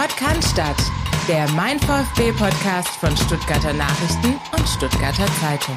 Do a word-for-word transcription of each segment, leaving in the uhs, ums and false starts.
Podcast, der Mein VfB-Podcast von Stuttgarter Nachrichten und Stuttgarter Zeitung.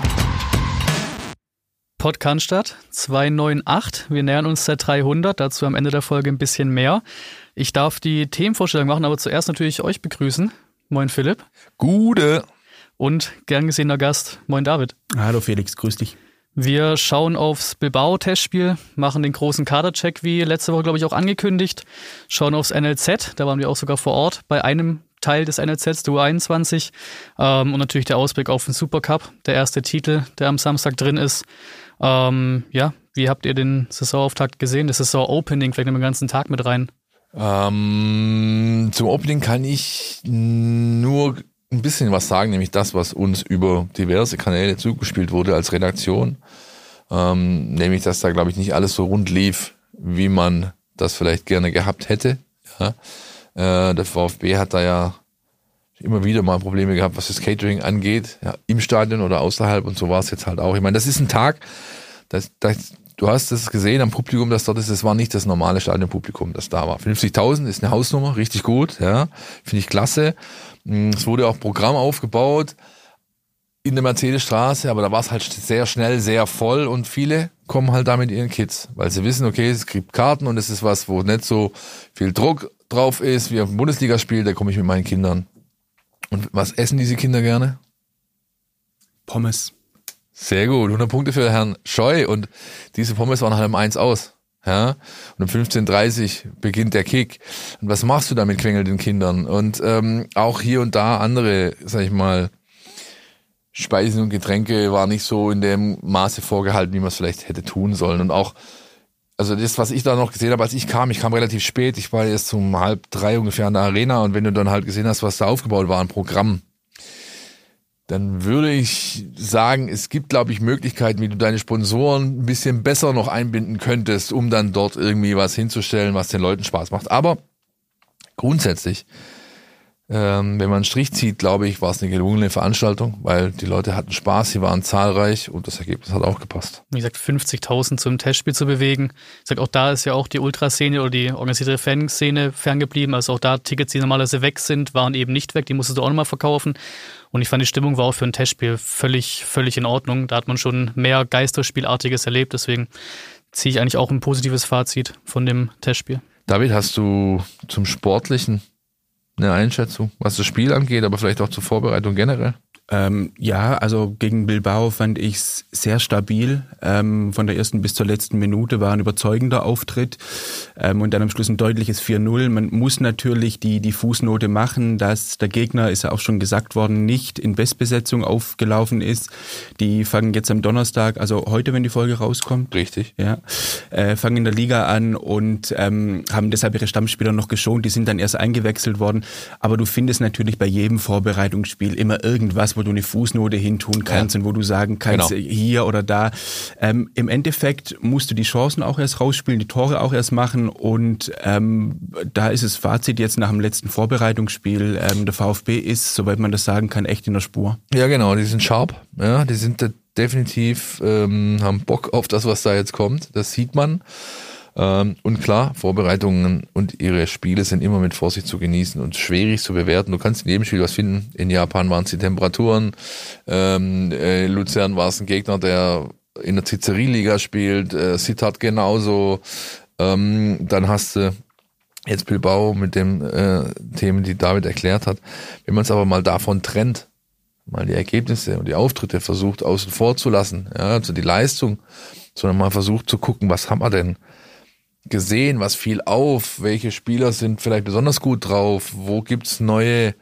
Podcast zweihunderachtzig. Wir nähern uns der dreihundert, dazu am Ende der Folge ein bisschen mehr. Ich darf die Themenvorstellung machen, aber zuerst natürlich euch begrüßen. Moin Philipp. Gute. Und gern gesehener Gast. Moin David. Hallo Felix, grüß dich. Wir schauen aufs Bilbao-Testspiel, machen den großen Kadercheck, wie letzte Woche, glaube ich, auch angekündigt. Schauen aufs N L Z, da waren wir auch sogar vor Ort bei einem Teil des N L Zs, der U einundzwanzig. Ähm, und natürlich der Ausblick auf den Supercup, der erste Titel, der am Samstag drin ist. Ähm, ja, wie habt ihr den Saisonauftakt gesehen? Das Saison-Opening, vielleicht nehmen wir den ganzen Tag mit rein. Ähm, zum Opening kann ich nur ein bisschen was sagen, nämlich das, was uns über diverse Kanäle zugespielt wurde als Redaktion. Ähm, nämlich, dass da, glaube ich, nicht alles so rund lief, wie man das vielleicht gerne gehabt hätte. Ja. Äh, der VfB hat da ja immer wieder mal Probleme gehabt, was das Catering angeht, ja, im Stadion oder außerhalb, und so war es jetzt halt auch. Ich meine, das ist ein Tag, das, das, du hast es gesehen am Publikum, das dort ist, das war nicht das normale Stadionpublikum, das da war. fünfzigtausend ist eine Hausnummer, richtig gut, ja, finde ich klasse. Es wurde auch Programm aufgebaut in der Mercedesstraße, aber da war es halt sehr schnell, sehr voll, und viele kommen halt da mit ihren Kids, weil sie wissen, okay, es gibt Karten und es ist was, wo nicht so viel Druck drauf ist, wie auf dem Bundesligaspiel, da komme ich mit meinen Kindern. Und was essen diese Kinder gerne? Pommes. Sehr gut, hundert Punkte für Herrn Scheu, und diese Pommes waren halt um eins aus. Ja, und um fünfzehn Uhr dreißig beginnt der Kick. Und was machst du da mit quengelnden Kindern? Und ähm, auch hier und da andere, sag ich mal, Speisen und Getränke war nicht so in dem Maße vorgehalten, wie man es vielleicht hätte tun sollen. Und auch, also das, was ich da noch gesehen habe, als ich kam, ich kam relativ spät, ich war erst um halb drei ungefähr an der Arena, und wenn du dann halt gesehen hast, was da aufgebaut war, ein Programm, dann würde ich sagen, es gibt, glaube ich, Möglichkeiten, wie du deine Sponsoren ein bisschen besser noch einbinden könntest, um dann dort irgendwie was hinzustellen, was den Leuten Spaß macht. Aber grundsätzlich, ähm, wenn man einen Strich zieht, glaube ich, war es eine gelungene Veranstaltung, weil die Leute hatten Spaß, sie waren zahlreich, und das Ergebnis hat auch gepasst. Wie gesagt, fünfzigtausend zum Testspiel zu bewegen. Ich sag, auch da ist ja auch die Ultraszene oder die organisierte Fanszene ferngeblieben. Also auch da Tickets, die normalerweise weg sind, waren eben nicht weg. Die musstest du auch nochmal verkaufen. Und ich fand, die Stimmung war auch für ein Testspiel völlig, völlig in Ordnung. Da hat man schon mehr Geisterspielartiges erlebt. Deswegen ziehe ich eigentlich auch ein positives Fazit von dem Testspiel. David, hast du zum Sportlichen eine Einschätzung, was das Spiel angeht, aber vielleicht auch zur Vorbereitung generell? Ähm, ja, also gegen Bilbao fand ich es sehr stabil. Ähm, von der ersten bis zur letzten Minute war ein überzeugender Auftritt. Ähm, und dann am Schluss ein deutliches vier null. Man muss natürlich die, die Fußnote machen, dass der Gegner, ist ja auch schon gesagt worden, nicht in Bestbesetzung aufgelaufen ist. Die fangen jetzt am Donnerstag, also heute, wenn die Folge rauskommt. Richtig. Ja, äh, fangen in der Liga an und ähm, haben deshalb ihre Stammspieler noch geschont. Die sind dann erst eingewechselt worden. Aber du findest natürlich bei jedem Vorbereitungsspiel immer irgendwas, wo du eine Fußnote hintun kannst, ja, und wo du sagen kannst, genau, hier oder da. Ähm, im Endeffekt musst du die Chancen auch erst rausspielen, die Tore auch erst machen, und ähm, da ist das Fazit jetzt nach dem letzten Vorbereitungsspiel, ähm, der VfB ist, soweit man das sagen kann, echt in der Spur. Ja, genau, die sind sharp, ja, die sind definitiv, ähm, haben Bock auf das, was da jetzt kommt, das sieht man. Ähm, und klar, Vorbereitungen und ihre Spiele sind immer mit Vorsicht zu genießen und schwierig zu bewerten. Du kannst in jedem Spiel was finden. In Japan waren es die Temperaturen. Ähm, äh, Luzern war es ein Gegner, der in der Cizeri-Liga spielt. Äh, Sittard genauso. Ähm, dann hast du jetzt Bilbao mit den äh, Themen, die David erklärt hat. Wenn man es aber mal davon trennt, mal die Ergebnisse und die Auftritte versucht außen vor zu lassen, ja, also die Leistung, sondern mal versucht zu gucken, was haben wir denn gesehen, was fiel auf, welche Spieler sind vielleicht besonders gut drauf, wo gibt's neue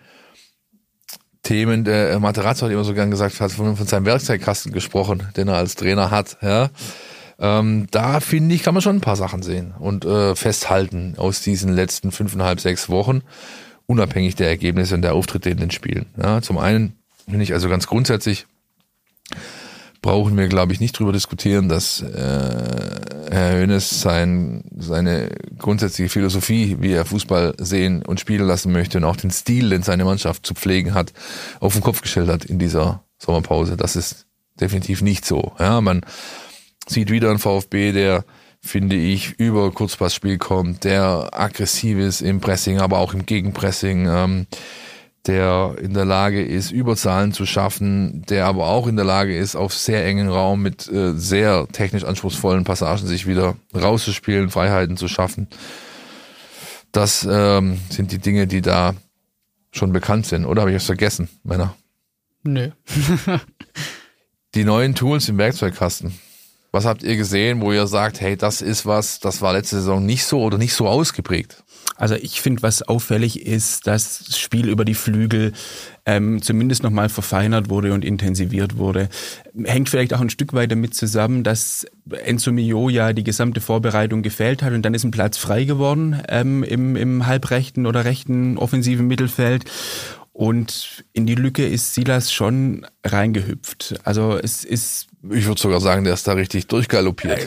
Themen. Der Materazzo hat immer so gern gesagt, hat von, von seinem Werkzeugkasten gesprochen, den er als Trainer hat. Ja, ähm, da finde ich, kann man schon ein paar Sachen sehen und äh, festhalten aus diesen letzten fünfeinhalb, sechs Wochen, unabhängig der Ergebnisse und der Auftritte in den Spielen. Ja, zum einen finde ich also ganz grundsätzlich, brauchen wir, glaube ich, nicht drüber diskutieren, dass äh, Herr Hoeneß sein, seine grundsätzliche Philosophie, wie er Fußball sehen und spielen lassen möchte, und auch den Stil, den seine Mannschaft zu pflegen hat, auf den Kopf gestellt hat in dieser Sommerpause. Das ist definitiv nicht so. Ja, man sieht wieder einen VfB, der finde ich, über Kurzpassspiel kommt, der aggressiv ist im Pressing, aber auch im Gegenpressing, ähm, der in der Lage ist, Überzahlen zu schaffen, der aber auch in der Lage ist, auf sehr engen Raum mit äh, sehr technisch anspruchsvollen Passagen sich wieder rauszuspielen, Freiheiten zu schaffen. Das ähm, sind die Dinge, die da schon bekannt sind. Oder habe ich es vergessen, Männer? Nö. Die neuen Tools im Werkzeugkasten. Was habt ihr gesehen, wo ihr sagt, hey, das ist was, das war letzte Saison nicht so oder nicht so ausgeprägt? Also ich finde, was auffällig ist, dass das Spiel über die Flügel ähm, zumindest nochmal verfeinert wurde und intensiviert wurde. Hängt vielleicht auch ein Stück weit damit zusammen, dass Enzo Mio ja die gesamte Vorbereitung gefehlt hat und dann ist ein Platz frei geworden ähm, im, im halbrechten oder rechten offensiven Mittelfeld. Und in die Lücke ist Silas schon reingehüpft. Also es ist... Ich würde sogar sagen, der ist da richtig durchgaloppiert.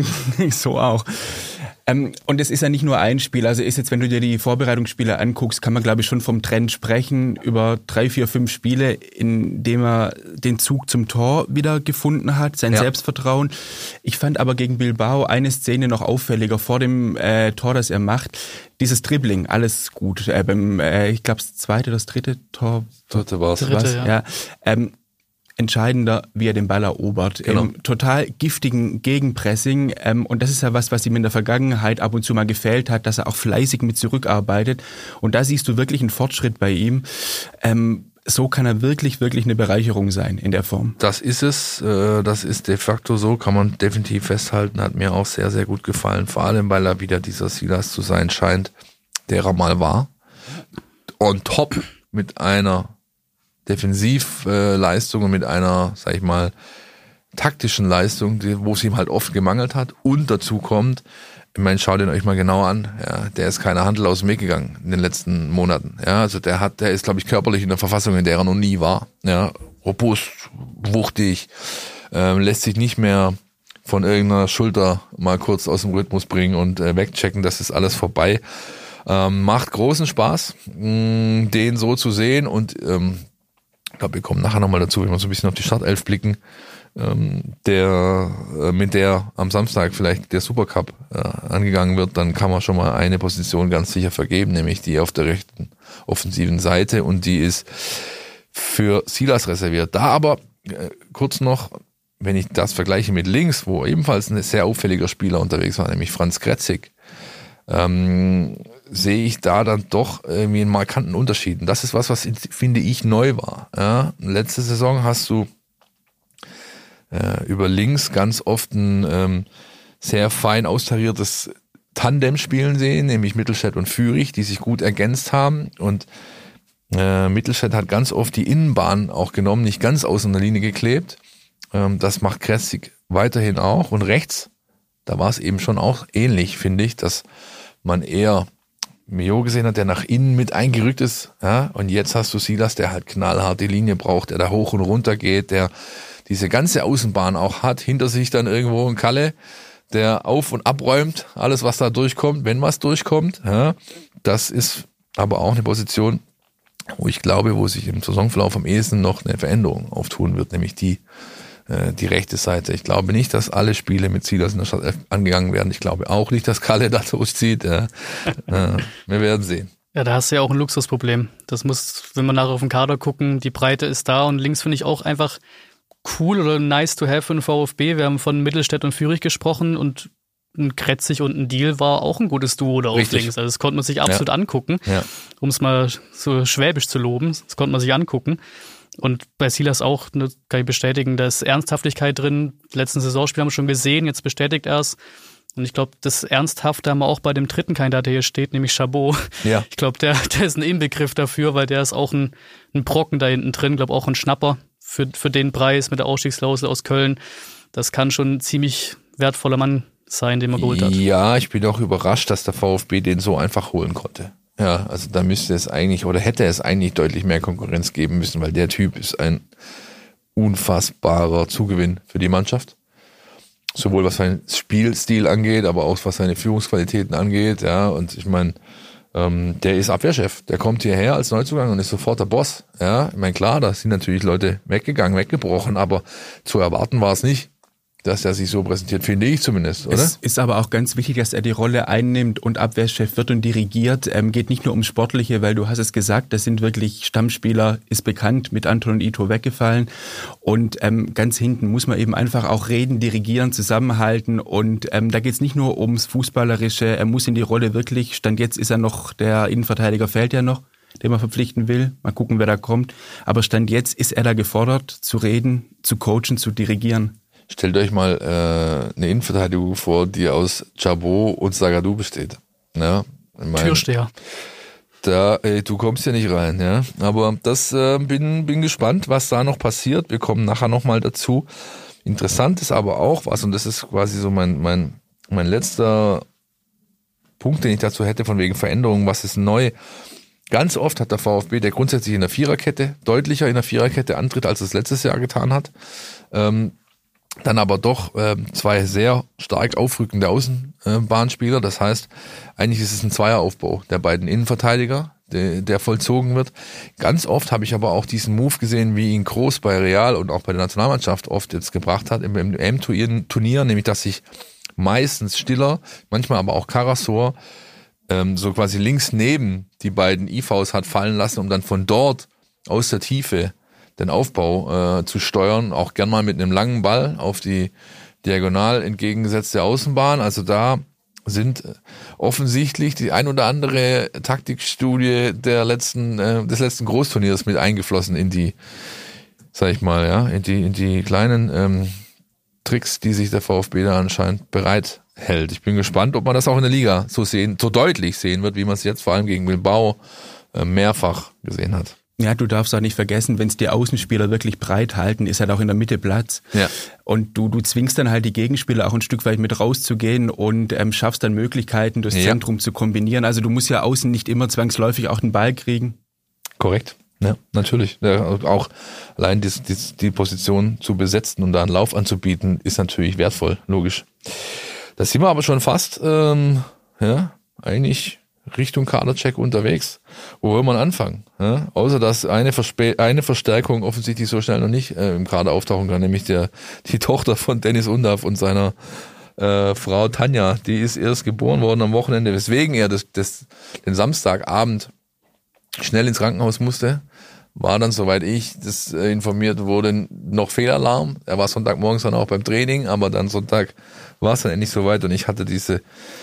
So auch. Ähm, und es ist ja nicht nur ein Spiel. Also ist jetzt, wenn du dir die Vorbereitungsspiele anguckst, kann man, glaube ich, schon vom Trend sprechen über drei, vier, fünf Spiele, in dem er den Zug zum Tor wieder gefunden hat, sein ja. Selbstvertrauen. Ich fand aber gegen Bilbao eine Szene noch auffälliger vor dem äh, Tor, das er macht. Dieses Dribbling, alles gut. Äh, beim, äh, ich glaube, das zweite, das dritte Tor. Dritte war es. Dritte, ja. ja. Ähm, entscheidender, wie er den Ball erobert. Genau. Im total giftigen Gegenpressing. Ähm, und das ist ja was, was ihm in der Vergangenheit ab und zu mal gefehlt hat, dass er auch fleißig mit zurückarbeitet. Und da siehst du wirklich einen Fortschritt bei ihm. Ähm, so kann er wirklich, wirklich eine Bereicherung sein in der Form. Das ist es. Äh, das ist de facto so, kann man definitiv festhalten. Hat mir auch sehr, sehr gut gefallen. Vor allem, weil er wieder dieser Silas zu sein scheint, der er mal war. On top mit einer Defensivleistung und mit einer, sag ich mal, taktischen Leistung, wo es ihm halt oft gemangelt hat. Und dazu kommt, ich meine, schaut ihn euch mal genau an, ja, der ist keine Handel aus dem Weg gegangen in den letzten Monaten. Ja, also der hat, der ist, glaube ich, körperlich in der Verfassung, in der er noch nie war. Ja, robust, wuchtig, ähm, lässt sich nicht mehr von irgendeiner Schulter mal kurz aus dem Rhythmus bringen und äh, wegchecken, das ist alles vorbei. Ähm, macht großen Spaß, mh, den so zu sehen und ähm, ich glaube, wir kommen nachher nochmal dazu, wenn wir so ein bisschen auf die Startelf blicken, ähm, der, äh, mit der am Samstag vielleicht der Supercup äh, angegangen wird, dann kann man schon mal eine Position ganz sicher vergeben, nämlich die auf der rechten offensiven Seite und die ist für Silas reserviert. Da aber äh, kurz noch, wenn ich das vergleiche mit links, wo ebenfalls ein sehr auffälliger Spieler unterwegs war, nämlich Franz Kretzig, ähm, sehe ich da dann doch irgendwie einen markanten Unterschied. Und das ist was, was finde ich neu war. Ja, letzte Saison hast du äh, über links ganz oft ein ähm, sehr fein austariertes Tandem spielen sehen, nämlich Mittelstädt und Fürich, die sich gut ergänzt haben. Und äh, Mittelstädt hat ganz oft die Innenbahn auch genommen, nicht ganz außen der Linie geklebt. Ähm, das macht Kretzig weiterhin auch. Und rechts, da war es eben schon auch ähnlich, finde ich, dass man eher Mio gesehen hat, der nach innen mit eingerückt ist, ja, und jetzt hast du Silas, der halt knallhart die Linie braucht, der da hoch und runter geht, der diese ganze Außenbahn auch hat, hinter sich dann irgendwo ein Kalle, der auf- und abräumt, alles was da durchkommt, wenn was durchkommt, ja, das ist aber auch eine Position, wo ich glaube, wo sich im Saisonverlauf am ehesten noch eine Veränderung auftun wird, nämlich die die rechte Seite. Ich glaube nicht, dass alle Spiele mit Silas in der Stadt angegangen werden. Ich glaube auch nicht, dass Kalle da durchzieht. Ja. Wir werden sehen. Ja, da hast du ja auch ein Luxusproblem. Das muss, wenn wir nachher auf den Kader gucken, die Breite ist da und links finde ich auch einfach cool oder nice to have für den VfB. Wir haben von Mittelstädt und Fürich gesprochen und ein Kretzig und ein Deal war auch ein gutes Duo da auf Richtig. links. Also das konnte man sich absolut ja. angucken, ja. um es mal so schwäbisch zu loben. Das konnte man sich angucken. Und bei Silas auch, ne, kann ich bestätigen, da ist Ernsthaftigkeit drin. Die letzten Saisonspiele haben wir schon gesehen, jetzt bestätigt er es. Und ich glaube, das Ernsthafte haben wir auch bei dem dritten Kandidat, der hier steht, nämlich Chabot. Ja. Ich glaube, der, der ist ein Inbegriff dafür, weil der ist auch ein, ein Brocken da hinten drin. Ich glaube, auch ein Schnapper für, für den Preis mit der Ausstiegsklausel aus Köln. Das kann schon ein ziemlich wertvoller Mann sein, den man geholt hat. Ja, ich bin auch überrascht, dass der VfB den so einfach holen konnte. Ja, also da müsste es eigentlich oder hätte es eigentlich deutlich mehr Konkurrenz geben müssen, weil der Typ ist ein unfassbarer Zugewinn für die Mannschaft. Sowohl was seinen Spielstil angeht, aber auch was seine Führungsqualitäten angeht. Ja, und ich meine, ähm, der ist Abwehrchef. Der kommt hierher als Neuzugang und ist sofort der Boss. Ja, ich meine, klar, da sind natürlich Leute weggegangen, weggebrochen, aber zu erwarten war es nicht, dass er sich so präsentiert, finde ich zumindest, oder? Es ist aber auch ganz wichtig, dass er die Rolle einnimmt und Abwehrchef wird und dirigiert. Ähm, geht nicht nur ums Sportliche, weil du hast es gesagt, das sind wirklich Stammspieler, ist bekannt, mit Anton und Ito weggefallen. Und ähm, ganz hinten muss man eben einfach auch reden, dirigieren, zusammenhalten. Und ähm, da geht es nicht nur ums Fußballerische, er muss in die Rolle wirklich, Stand jetzt ist er noch, der Innenverteidiger fehlt ja noch, den man verpflichten will. Mal gucken, wer da kommt. Aber Stand jetzt ist er da gefordert, zu reden, zu coachen, zu dirigieren. Stellt euch mal äh, eine Innenverteidigung vor, die aus Chabot und Zagadou besteht. Ja, mein, Türsteher. Da, ey, du kommst ja nicht rein, ja. Aber das äh, bin bin gespannt, was da noch passiert. Wir kommen nachher nochmal dazu. Interessant ist aber auch was, und das ist quasi so mein mein mein letzter Punkt, den ich dazu hätte, von wegen Veränderungen, was ist neu. Ganz oft hat der VfB, der grundsätzlich in der Viererkette, deutlicher in der Viererkette antritt, als es letztes Jahr getan hat, ähm, dann aber doch äh, zwei sehr stark aufrückende Außenbahnspieler. Das heißt, eigentlich ist es ein Zweieraufbau der beiden Innenverteidiger, der, der vollzogen wird. Ganz oft habe ich aber auch diesen Move gesehen, wie ihn Kroos bei Real und auch bei der Nationalmannschaft oft jetzt gebracht hat im, im M-Turnier, nämlich dass sich meistens Stiller, manchmal aber auch Karasor, ähm, so quasi links neben die beiden I Vs hat fallen lassen, um dann von dort aus der Tiefe den Aufbau äh, zu steuern, auch gern mal mit einem langen Ball auf die diagonal entgegengesetzte Außenbahn. Also da sind offensichtlich die ein oder andere Taktikstudie der letzten äh, des letzten Großturniers mit eingeflossen in die, sag ich mal, ja, in die in die kleinen ähm, Tricks, die sich der VfB da anscheinend bereit hält. Ich bin gespannt, ob man das auch in der Liga so sehen, so deutlich sehen wird, wie man es jetzt vor allem gegen Bilbao äh, mehrfach gesehen hat. Ja, du darfst auch nicht vergessen, wenn es die Außenspieler wirklich breit halten, ist halt auch in der Mitte Platz. Ja. Und du, du zwingst dann halt die Gegenspieler auch ein Stück weit mit rauszugehen und ähm, schaffst dann Möglichkeiten, durchs ja. Zentrum zu kombinieren. Also du musst ja außen nicht immer zwangsläufig auch den Ball kriegen. Korrekt. Ja, natürlich. Ja, auch allein die, die, die Position zu besetzen und da einen Lauf anzubieten, ist natürlich wertvoll, logisch. Da sind wir aber schon fast, ähm, ja, eigentlich Richtung Kadercheck unterwegs. Wo will man anfangen? Ja? Außer dass eine, Verspe- eine Verstärkung offensichtlich so schnell noch nicht äh, im Kader auftauchen kann, nämlich der die Tochter von Dennis Undav und seiner äh, Frau Tanja. Die ist erst geboren worden am Wochenende, weswegen er das, das, den Samstagabend schnell ins Krankenhaus musste. War dann, soweit ich das äh, informiert wurde, noch Fehlalarm. Er war Sonntagmorgens dann auch beim Training, aber dann Sonntag war es dann endlich soweit und ich hatte diese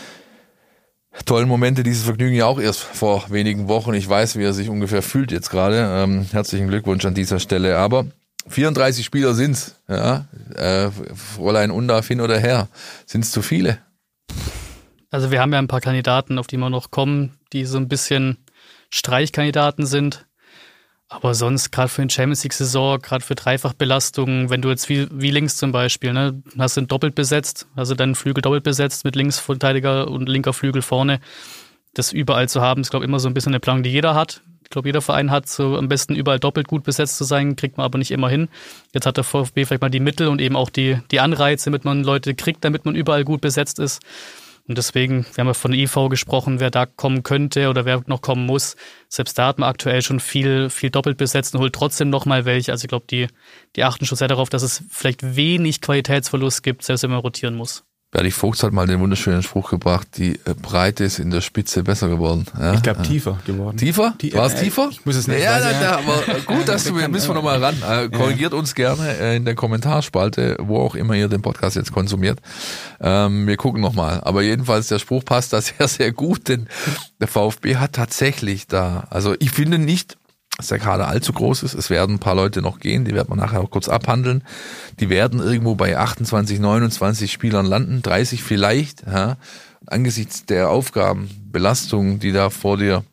tollen Momente, dieses Vergnügen ja auch erst vor wenigen Wochen. Ich weiß, wie er sich ungefähr fühlt jetzt gerade. Ähm, herzlichen Glückwunsch an dieser Stelle. Aber vierunddreißig Spieler sind's. Ja, äh, Fräulein Undav hin oder her. Sind's zu viele? Also wir haben ja ein paar Kandidaten, auf die wir noch kommen, die so ein bisschen Streichkandidaten sind. Aber sonst, gerade für den Champions League-Saison, gerade für Dreifachbelastungen, wenn du jetzt wie, wie links zum Beispiel, ne, hast du doppelt besetzt, also deinen Flügel doppelt besetzt mit Linksverteidiger und linker Flügel vorne, das überall zu haben, ist, glaube ich, immer so ein bisschen eine Planung, die jeder hat. Ich glaube, jeder Verein hat so am besten überall doppelt gut besetzt zu sein, kriegt man aber nicht immer hin. Jetzt hat der VfB vielleicht mal die Mittel und eben auch die, die Anreize, damit man Leute kriegt, damit man überall gut besetzt ist. Und deswegen, wir haben ja von I V gesprochen, wer da kommen könnte oder wer noch kommen muss. Selbst da hat man aktuell schon viel, viel doppelt besetzt und holt trotzdem noch mal welche. Also ich glaube, die, die achten schon sehr darauf, dass es vielleicht wenig Qualitätsverlust gibt, selbst wenn man rotieren muss. Berlich Vogts hat mal den wunderschönen Spruch gebracht, die Breite ist in der Spitze besser geworden. Ja? Ich glaube, tiefer geworden. Tiefer? Die, War es äh, tiefer? Ich muss es nicht ja, sagen. Ja, ja, aber gut, dass du, müssen wir nochmal ran. Äh, korrigiert ja. uns gerne äh, in der Kommentarspalte, wo auch immer ihr den Podcast jetzt konsumiert. Ähm, wir gucken nochmal. Aber jedenfalls, der Spruch passt da sehr, sehr gut, denn der VfB hat tatsächlich da, also ich finde nicht, dass der Kader allzu groß ist. Es werden ein paar Leute noch gehen, die werden wir nachher auch kurz abhandeln. Die werden irgendwo bei achtundzwanzig, neunundzwanzig Spielern landen, dreißig vielleicht. Ja. Angesichts der Aufgabenbelastung, die da vor dir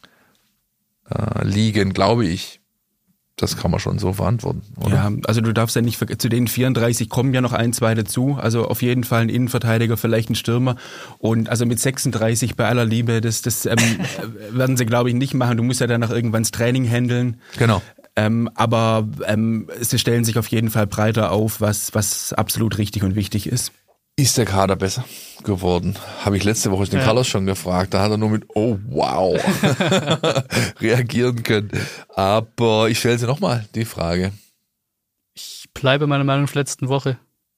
äh, liegen, glaube ich, das kann man schon so verantworten, oder? Ja, also du darfst ja nicht, zu den vierunddreißig kommen ja noch ein, zwei dazu, also auf jeden Fall ein Innenverteidiger, vielleicht ein Stürmer und also mit sechsunddreißig bei aller Liebe, das, das ähm, werden sie glaube ich nicht machen, du musst ja danach irgendwann das Training handeln. Genau. Ähm, aber ähm, sie stellen sich auf jeden Fall breiter auf, was, was absolut richtig und wichtig ist. Ist der Kader besser geworden? Habe ich letzte Woche den ja. Carlos schon gefragt. Da hat er nur mit oh wow reagieren können. Aber ich stelle sie nochmal, die Frage. Ich bleibe meiner Meinung von letzten Woche.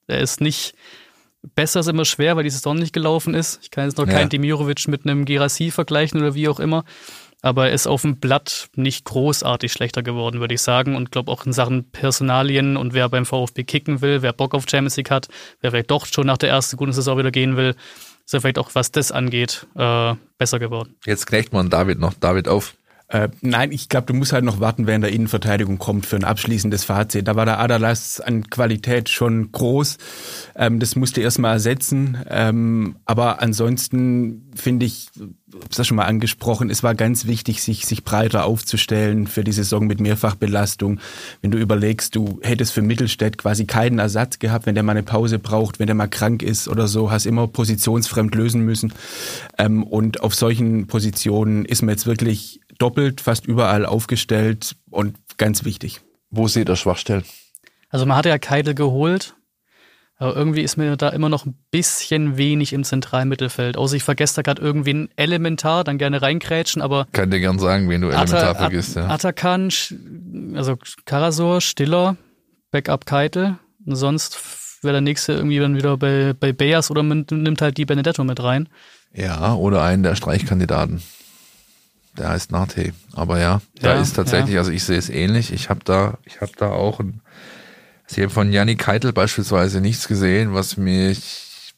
Er ist nicht, besser ist immer schwer, weil die Saison nicht gelaufen ist. Ich kann jetzt noch ja. keinen Demirovic mit einem Girassi vergleichen oder wie auch immer. Aber er ist auf dem Blatt nicht großartig schlechter geworden, würde ich sagen. Und glaube auch in Sachen Personalien und wer beim VfB kicken will, wer Bock auf Champions League hat, wer vielleicht doch schon nach der ersten guten Saison wieder gehen will, ist er vielleicht auch, was das angeht, äh, besser geworden. Jetzt knecht man David noch. David auf. Äh, nein, ich glaube, du musst halt noch warten, wer in der Innenverteidigung kommt für ein abschließendes Fazit. Da war der Adalas an Qualität schon groß. Ähm, das musste erstmal ersetzen. Ähm, aber ansonsten finde ich, ich habe es ja schon mal angesprochen, es war ganz wichtig, sich, sich breiter aufzustellen für die Saison mit Mehrfachbelastung. Wenn du überlegst, du hättest für Mittelstädt quasi keinen Ersatz gehabt, wenn der mal eine Pause braucht, wenn der mal krank ist oder so, hast immer positionsfremd lösen müssen. Ähm, und auf solchen Positionen ist man jetzt wirklich doppelt, fast überall aufgestellt und ganz wichtig. Wo seht ihr Schwachstellen? Also man hatte ja Keidel geholt, aber irgendwie ist mir da immer noch ein bisschen wenig im zentralen Mittelfeld. Außer ich vergesse da gerade irgendwen elementar, dann gerne reinkrätschen, aber... Kann dir gern sagen, wen du elementar Atta, vergisst. Ja. Atakan, also Karasor, Stiller, Backup Keidel und sonst wäre der nächste irgendwie dann wieder bei, bei Beas oder man nimmt halt die Benedetto mit rein. Ja, oder einen der Streichkandidaten. Der heißt Nate. Aber ja, da ja, ist tatsächlich, ja. also ich sehe es ähnlich. Ich habe da, ich habe da auch ein, ich habe von Janni Keitel beispielsweise nichts gesehen, was mich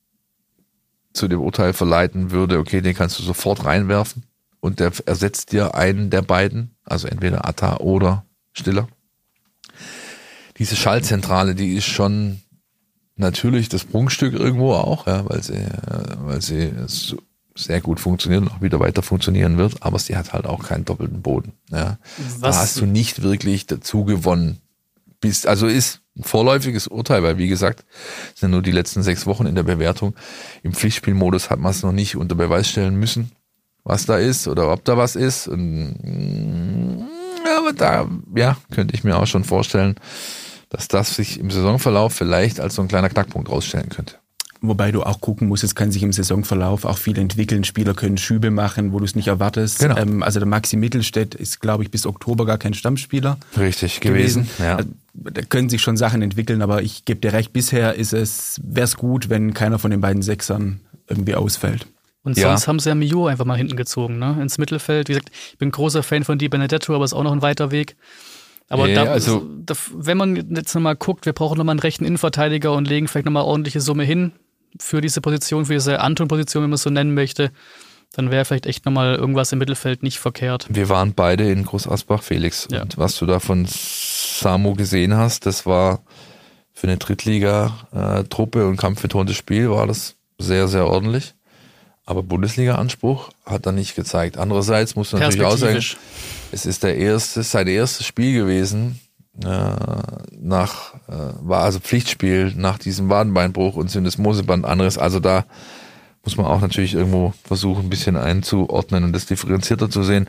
zu dem Urteil verleiten würde, okay, den kannst du sofort reinwerfen und der ersetzt dir einen der beiden, also entweder Atta oder Stiller. Diese Schallzentrale, die ist schon natürlich das Prunkstück irgendwo auch, ja, weil sie, weil sie so sehr gut funktioniert und auch wieder weiter funktionieren wird, aber sie hat halt auch keinen doppelten Boden. Ja. Da hast du nicht wirklich dazu gewonnen. Bist, also ist ein vorläufiges Urteil, weil wie gesagt, sind ja nur die letzten sechs Wochen in der Bewertung. Im Pflichtspielmodus hat man es noch nicht unter Beweis stellen müssen, was da ist oder ob da was ist. Und, aber da ja, könnte ich mir auch schon vorstellen, dass das sich im Saisonverlauf vielleicht als so ein kleiner Knackpunkt rausstellen könnte. Wobei du auch gucken musst, es kann sich im Saisonverlauf auch viel entwickeln. Spieler können Schübe machen, wo du es nicht erwartest. Genau. Ähm, also der Maxi Mittelstädt ist, glaube ich, bis Oktober gar kein Stammspieler. Richtig gewesen. gewesen. Ja. Also, da können sich schon Sachen entwickeln, aber ich gebe dir recht, bisher ist es, wäre es gut, wenn keiner von den beiden Sechsern irgendwie ausfällt. Und ja. sonst haben sie ja Mio einfach mal hinten gezogen, ne? Ins Mittelfeld. Wie gesagt, ich bin großer Fan von Di Benedetto, aber ist auch noch ein weiter Weg. Aber ja, da, also, da, wenn man jetzt nochmal guckt, wir brauchen nochmal einen rechten Innenverteidiger und legen vielleicht nochmal ordentliche Summe hin für diese Position, für diese Anton-Position, wenn man es so nennen möchte, dann wäre vielleicht echt nochmal irgendwas im Mittelfeld nicht verkehrt. Wir waren beide in Groß Asbach, Felix. Ja. Und was du da von Samo gesehen hast, das war für eine Drittliga-Truppe und kampfbetontes Spiel, war das sehr, sehr ordentlich. Aber Bundesliga-Anspruch hat er nicht gezeigt. Andererseits muss man natürlich auch sagen, es ist der erste, sein erstes Spiel gewesen, äh, nach, äh, war also Pflichtspiel nach diesem Wadenbeinbruch und Syndesmoseband anderes. Also da muss man auch natürlich irgendwo versuchen, ein bisschen einzuordnen und das differenzierter zu sehen.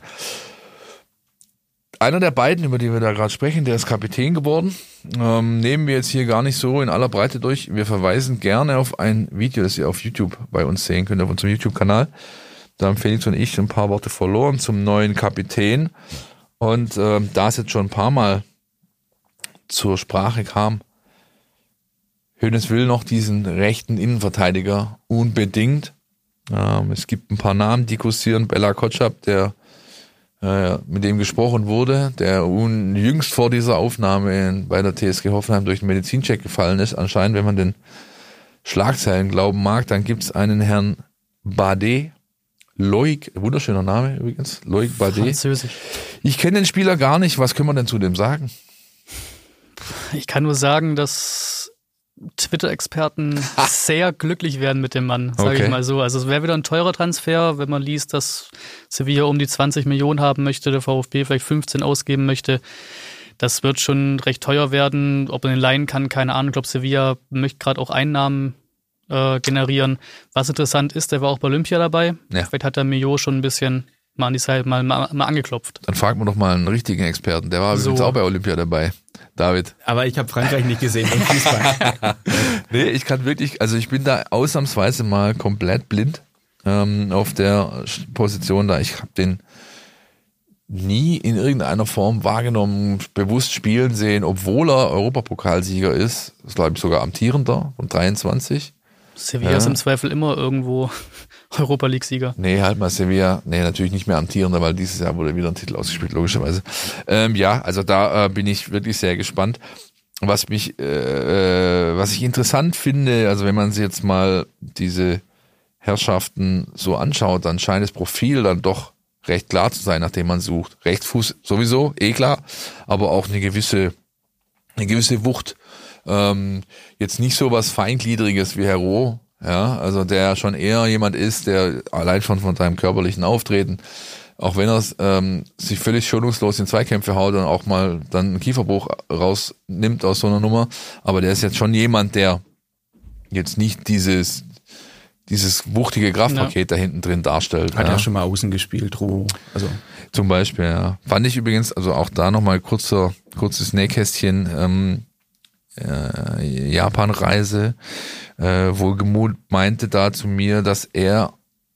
Einer der beiden, über die wir da gerade sprechen, der ist Kapitän geworden. Ähm, nehmen wir jetzt hier gar nicht so in aller Breite durch. Wir verweisen gerne auf ein Video, das ihr auf YouTube bei uns sehen könnt, auf unserem YouTube-Kanal. Da haben Felix und ich ein paar Worte verloren zum neuen Kapitän. Und ähm, da es jetzt schon ein paar Mal zur Sprache kam, Hoeneß will noch diesen rechten Innenverteidiger unbedingt. Ähm, es gibt ein paar Namen, die kursieren. Bella Kotschap, der äh, mit dem gesprochen wurde, der un, jüngst vor dieser Aufnahme in, bei der T S G Hoffenheim durch den Medizincheck gefallen ist. Anscheinend, wenn man den Schlagzeilen glauben mag, dann gibt es einen Herrn Bade, Loic, wunderschöner Name übrigens, Loic Bade. Französisch. Ich kenne den Spieler gar nicht. Was können wir denn zu dem sagen? Ich kann nur sagen, dass Twitter-Experten sehr glücklich werden mit dem Mann, sage okay. ich mal so. Also es wäre wieder ein teurer Transfer, wenn man liest, dass Sevilla um die zwanzig Millionen haben möchte, der VfB vielleicht fünfzehn ausgeben möchte. Das wird schon recht teuer werden. Ob man den leihen kann, keine Ahnung. Ich glaube, Sevilla möchte gerade auch Einnahmen äh, generieren. Was interessant ist, der war auch bei Olympia dabei. Ja. Vielleicht hat der Mio schon ein bisschen mal an die Seite mal, mal, mal angeklopft. Dann fragt man doch mal einen richtigen Experten. Der war so. Übrigens auch bei Olympia dabei. David. Aber ich habe Frankreich nicht gesehen beim Fußball. Nee, ich kann wirklich, also ich bin da ausnahmsweise mal komplett blind ähm, auf der Position da. Ich habe den nie in irgendeiner Form wahrgenommen, bewusst spielen sehen, obwohl er Europapokalsieger ist. Das ist, glaube ich, sogar amtierender von dreiundzwanzig. Sevilla ja. ist im Zweifel immer irgendwo Europa League-Sieger. Nee, halt mal Sevilla. Nee, natürlich nicht mehr amtierender, weil dieses Jahr wurde wieder ein Titel ausgespielt, logischerweise. Ähm, ja, also da äh, bin ich wirklich sehr gespannt. Was mich, äh, was ich interessant finde, also wenn man sich jetzt mal diese Herrschaften so anschaut, dann scheint das Profil dann doch recht klar zu sein, nachdem man sucht. Rechtsfuß sowieso, eh klar, aber auch eine gewisse, eine gewisse Wucht. Ähm, jetzt nicht so was Feingliedriges wie Herro, ja, also der schon eher jemand ist, der allein schon von seinem körperlichen Auftreten, auch wenn er ähm, sich völlig schonungslos in Zweikämpfe haut und auch mal dann einen Kieferbruch rausnimmt aus so einer Nummer, aber der ist jetzt schon jemand, der jetzt nicht dieses dieses wuchtige Kraftpaket ja. da hinten drin darstellt. Hat ja ja schon mal außen gespielt, Ruh. Also zum Beispiel, ja. Fand ich übrigens, also auch da nochmal kurzer, kurzes Nähkästchen, ähm, äh, Japan-Reise, äh, Wohlgemuth meinte da zu mir, dass er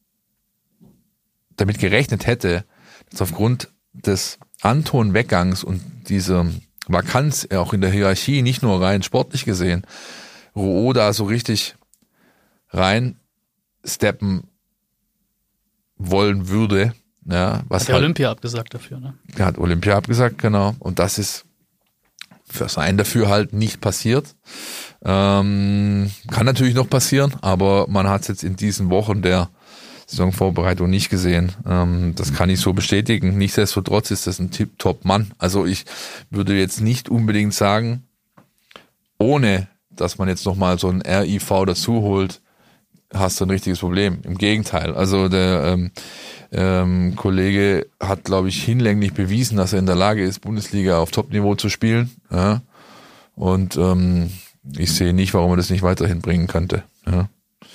damit gerechnet hätte, dass aufgrund des Anton-Weggangs und dieser Vakanz auch in der Hierarchie, nicht nur rein sportlich gesehen, Rouault da so richtig rein steppen wollen würde. Ja, was hat der halt, Olympia abgesagt dafür, ne? Er hat Olympia abgesagt, genau. Und das ist für sein Dafürhalten nicht passiert. Ähm, kann natürlich noch passieren, aber man hat es jetzt in diesen Wochen der Saisonvorbereitung nicht gesehen. Ähm, das kann ich so bestätigen. Nichtsdestotrotz ist das ein Tip-Top-Mann. Also ich würde jetzt nicht unbedingt sagen, ohne dass man jetzt nochmal so ein R I V dazu holt, hast du ein richtiges Problem. Im Gegenteil. Also der ähm, ähm, Kollege hat, glaube ich, hinlänglich bewiesen, dass er in der Lage ist, Bundesliga auf Top-Niveau zu spielen. Ja. Und ähm, ich sehe nicht, warum er das nicht weiterhin bringen könnte. Ja.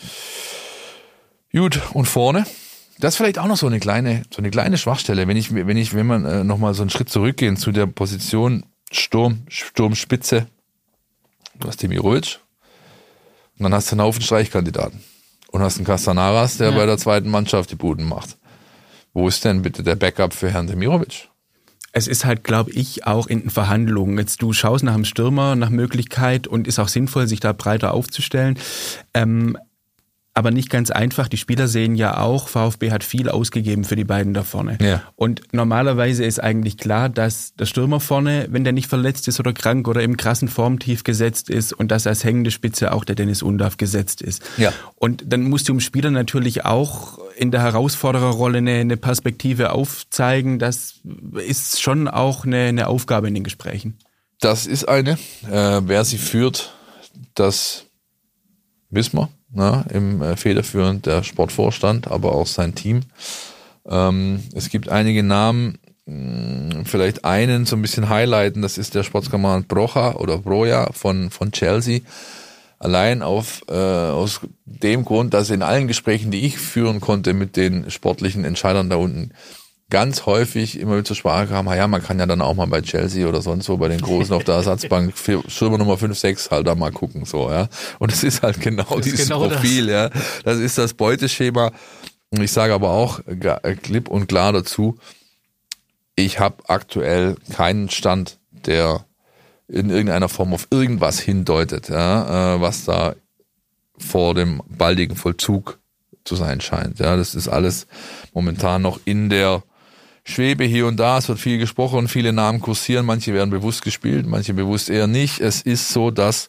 Gut, und vorne? Das ist vielleicht auch noch so eine kleine, so eine kleine Schwachstelle, wenn ich, wenn ich, wenn man äh, nochmal so einen Schritt zurückgehen zu der Position Sturm, Sturmspitze. Du hast Demirovic und dann hast du einen Haufen Streichkandidaten. Und hast einen Castanaras, der ja. bei der zweiten Mannschaft die Buden macht. Wo ist denn bitte der Backup für Herrn Demirovic? Es ist halt, glaube ich, auch in den Verhandlungen. Jetzt du schaust nach einem Stürmer, nach Möglichkeit und ist auch sinnvoll, sich da breiter aufzustellen. Ähm, aber nicht ganz einfach. Die Spieler sehen ja auch, VfB hat viel ausgegeben für die beiden da vorne. Ja. Und normalerweise ist eigentlich klar, dass der Stürmer vorne, wenn der nicht verletzt ist oder krank oder im krassen Formtief gesetzt ist und dass als hängende Spitze auch der Dennis Undav gesetzt ist. Ja. Und dann musst du dem Spieler natürlich auch in der Herausfordererrolle eine, eine Perspektive aufzeigen. Das ist schon auch eine, eine Aufgabe in den Gesprächen. Das ist eine. Äh, wer sie führt, das wissen wir. Na, im äh, federführend der Sportvorstand, aber auch sein Team. Ähm, es gibt einige Namen, mh, vielleicht einen so ein bisschen highlighten, das ist der Sportskamerad Brocha oder Broja von, von Chelsea. Allein auf, äh, aus dem Grund, dass in allen Gesprächen, die ich führen konnte mit den sportlichen Entscheidern da unten, ganz häufig immer wieder zur Sprache kam, ja, man kann ja dann auch mal bei Chelsea oder sonst wo bei den Großen auf der Ersatzbank für Stürmer Nummer fünf, sechs halt da mal gucken, so, ja. Und es ist halt genau das dieses genau Profil, das. ja. Das ist das Beuteschema. Und ich sage aber auch klipp und klar dazu, ich habe aktuell keinen Stand, der in irgendeiner Form auf irgendwas hindeutet, ja, was da vor dem baldigen Vollzug zu sein scheint. Ja, das ist alles momentan noch in der Schwebe hier und da. Es wird viel gesprochen, viele Namen kursieren, manche werden bewusst gespielt, manche bewusst eher nicht. Es ist so, dass